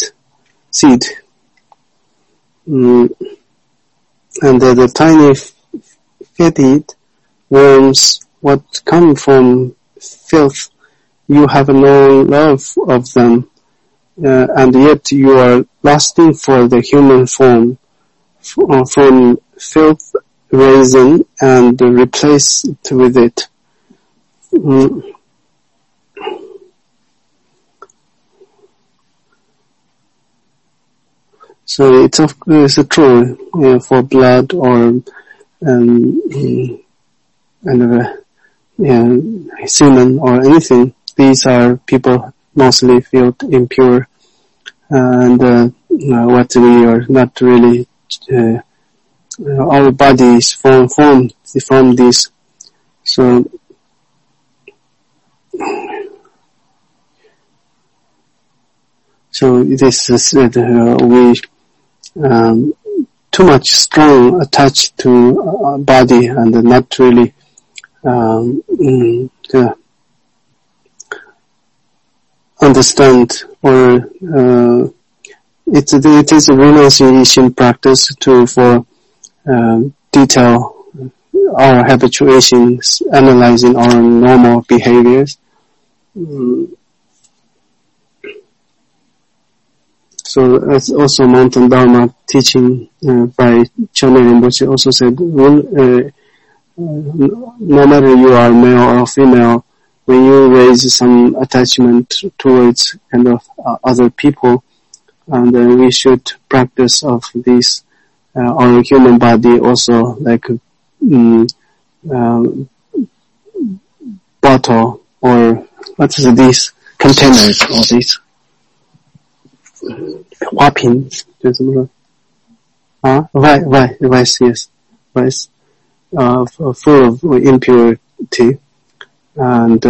A: And the tiny fetid worms, what come from filth, you have no love of them, and yet you are lusting for the human form, from filth risen and replaced with it. So it's true for blood or semen or anything. These are people mostly feel impure, and what we are not really. Our body is formed from this. So this is we too much strong attached to body and not really understand, or it is a renunciation practice for detail our habituations, analyzing our normal behaviors. So as also Mountain Dharma teaching by Chögyam Rinpoche also said, no matter you are male or female, when you raise some attachment towards other people, and we should practice of this our human body also like bottle, or what is this containers, all these 花瓶，就怎么说？vice, yes, vice, full of impurity, and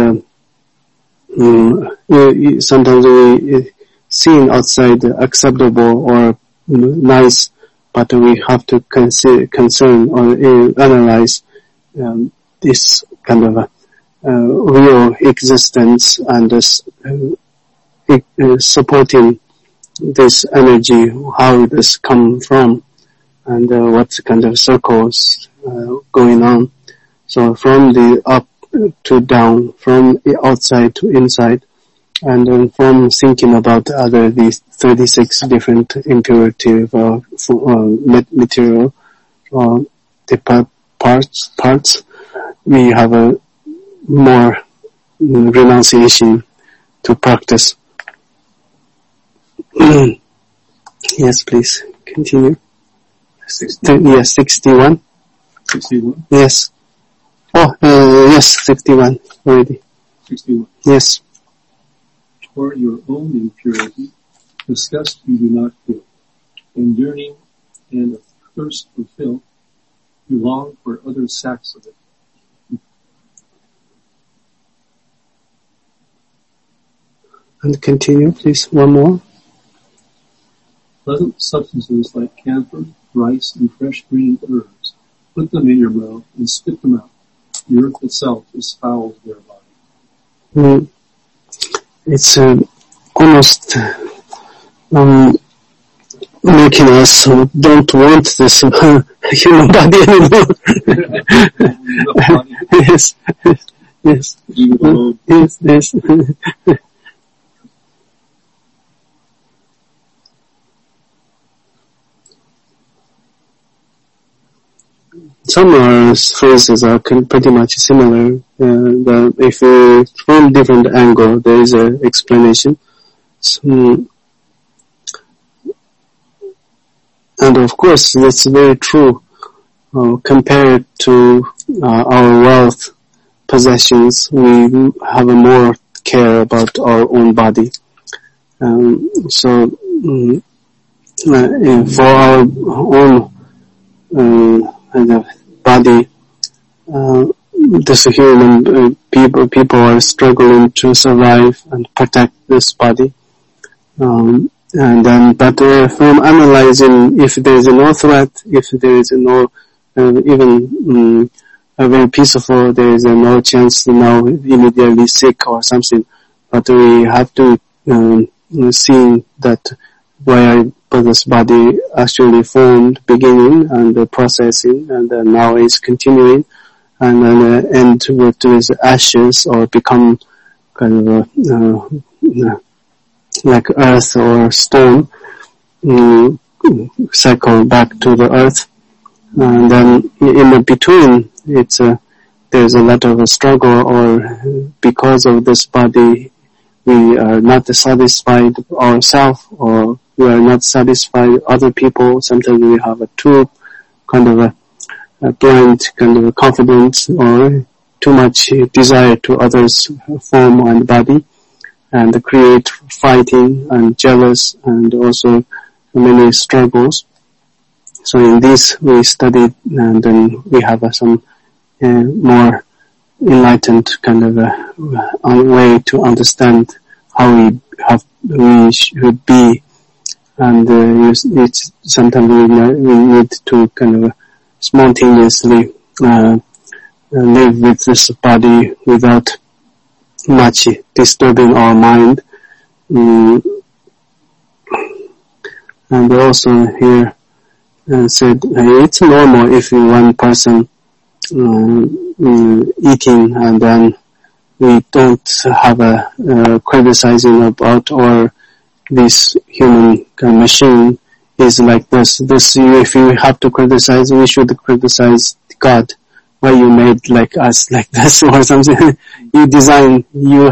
A: sometimes we see outside acceptable or nice, but we have to concern or analyze this real existence and supporting this energy, how this come from, and what circles going on. So from the up to down, from the outside to inside, And then from thinking about these 36 different impurity material, the parts, we have a more renunciation to practice. Yes, please continue. 61.
B: 61?
A: Yes. Yes, 61 already.
B: 61.
A: Yes.
B: For your own impurity, disgust you do not feel, and yearning and a thirst for filth, you long for other sacks of it.
A: And continue, please, one more.
B: Pleasant substances like camphor, rice, and fresh green herbs, put them in your mouth and spit them out. The earth itself is foul thereby.
A: It's almost making us don't want this human body anymore. Yes, yes, yes, yes. Some phrases are pretty much similar. If from different angle, there is an explanation. And of course, that's very true. Compared to our wealth, possessions, we have a more care about our own body. For our own body, this human people are struggling to survive and protect this body. But from analyzing, if there is no threat, if there is no even very peaceful, there is no chance to now immediately sick or something. But we have to see that where this body actually formed beginning and the processing, and now is continuing, and then end with ashes or become kind of like earth or stone, cycle back to the earth. And then in the between, there's a lot of a struggle, or because of this body, we are not satisfied ourselves, or we are not satisfied other people. Sometimes we have a too kind of a blind kind of a confidence, or too much desire to others' form and body, and create fighting and jealous, and also many struggles. So in this we studied, and then we have some more enlightened kind of a way to understand how we should be, and it's sometimes we need to kind of spontaneously live with this body without much disturbing our mind. And also here said it's normal if one person eating, and then we don't have a criticizing about, or this human machine is like this. If you have to criticize, we should criticize God. Why you made like us like this or something? You design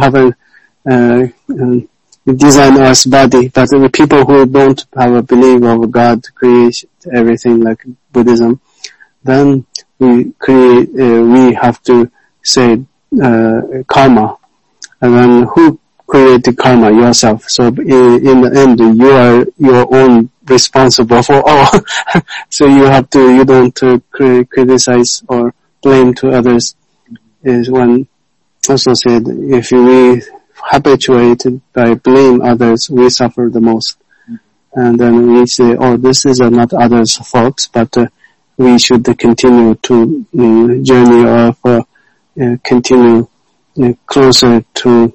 A: us body, but the people who don't have a belief of God create everything like Buddhism, then we have to say karma, and then who created karma? Yourself. So in the end, you are your own responsible for all. So you don't criticize or blame to others. Is one also said, if we habituated by blame others, we suffer the most. And then we say, this is not others' fault, but we should continue to journey of continue closer to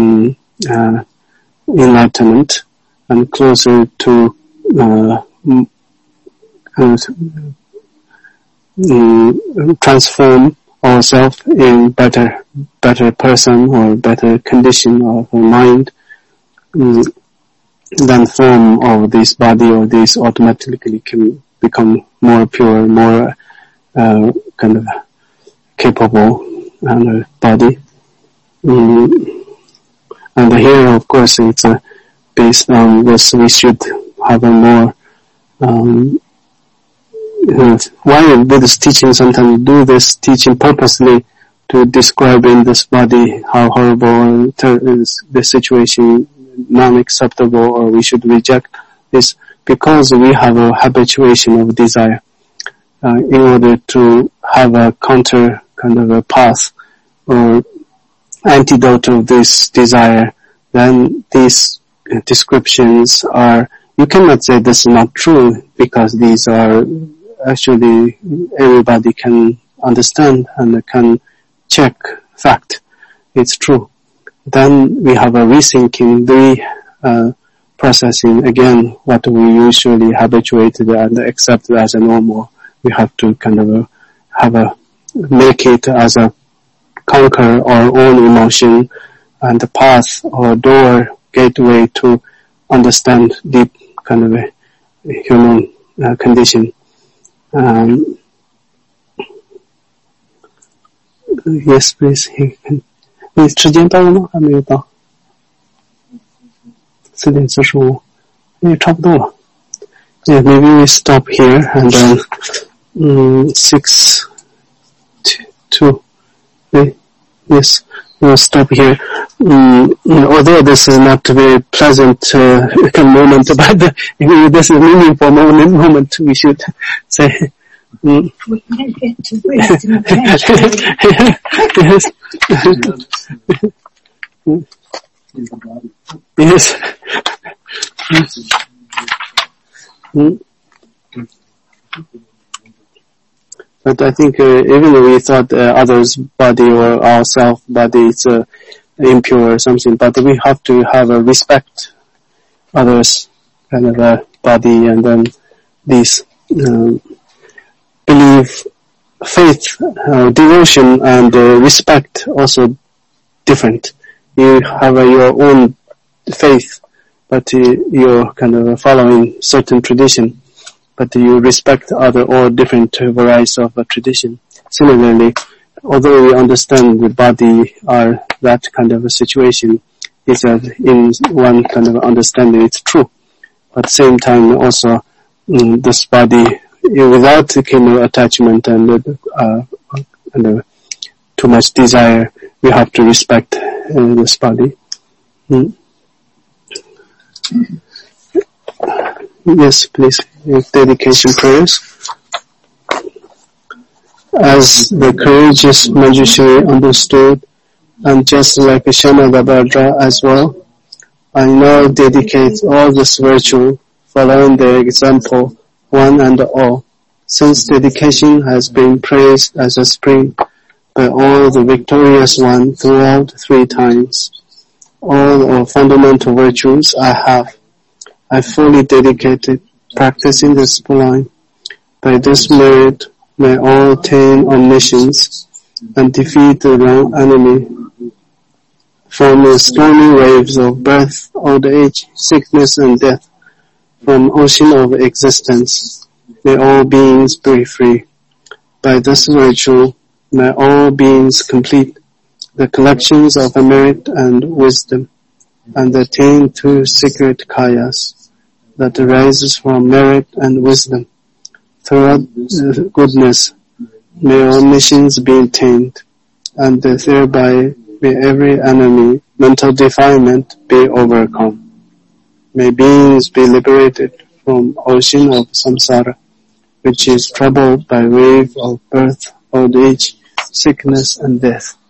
A: enlightenment, and closer to transform ourselves in better person or better condition of mind, then form of this body or this automatically can become more pure, more kind of capable body. And here, of course, it's based on this. We should have a more why Buddhist teaching sometimes do this teaching purposely to describe in this body how horrible is the situation, non-acceptable, or we should reject this, because we have a habituation of desire. In order to have a counter kind of a path or antidote of this desire, then these descriptions are, you cannot say this is not true, because these are actually everybody can understand and can check fact. It's true. Then we have a rethinking, processing again what we usually habituated and accepted as a normal. We have to kind of make it as a conquer our own emotion and the path or door, gateway to understand deep kind of a human condition. Yes, please. 你时间到了吗？还没有到。4点45，差不多了。Yeah, maybe we stop here and then 6 to 2. Yes, we'll stop here. Although this is not a very pleasant moment, but this is a meaningful moment, we should say.
C: We can't get to wisdom
A: Yes. But I think even if we thought others' body or our self body is impure or something, but we have to have a respect others' kind of a body, and then this belief, faith, devotion, and respect also different. You have your own faith, but you're kind of following certain tradition, but you respect all different varieties of tradition. Similarly, although we understand the body are that kind of a situation, it's in one kind of understanding it's true. But at the same time also, this body, without the kind of attachment and too much desire, we have to respect this body. Yes, please. Dedication prayers. As the courageous Manjushri understood, and just like Shamadabhadra as well, I now dedicate all this virtue, following their example, one and all. Since dedication has been praised as a spring by all the victorious one throughout 3 times, all our fundamental virtues I fully dedicated practicing the sublime. By this merit, may all attain omniscience and defeat the wrong enemy. From the stormy waves of birth, old age, sickness, and death, from ocean of existence, may all beings be free. By this virtue, may all beings complete the collections of merit and wisdom, and attain to secret kayas that arises from merit and wisdom. Throughout goodness, may omniscience be attained, and thereby may every enemy, mental defilement, be overcome. May beings be liberated from ocean of samsara, which is troubled by wave of birth, old age, sickness, and death.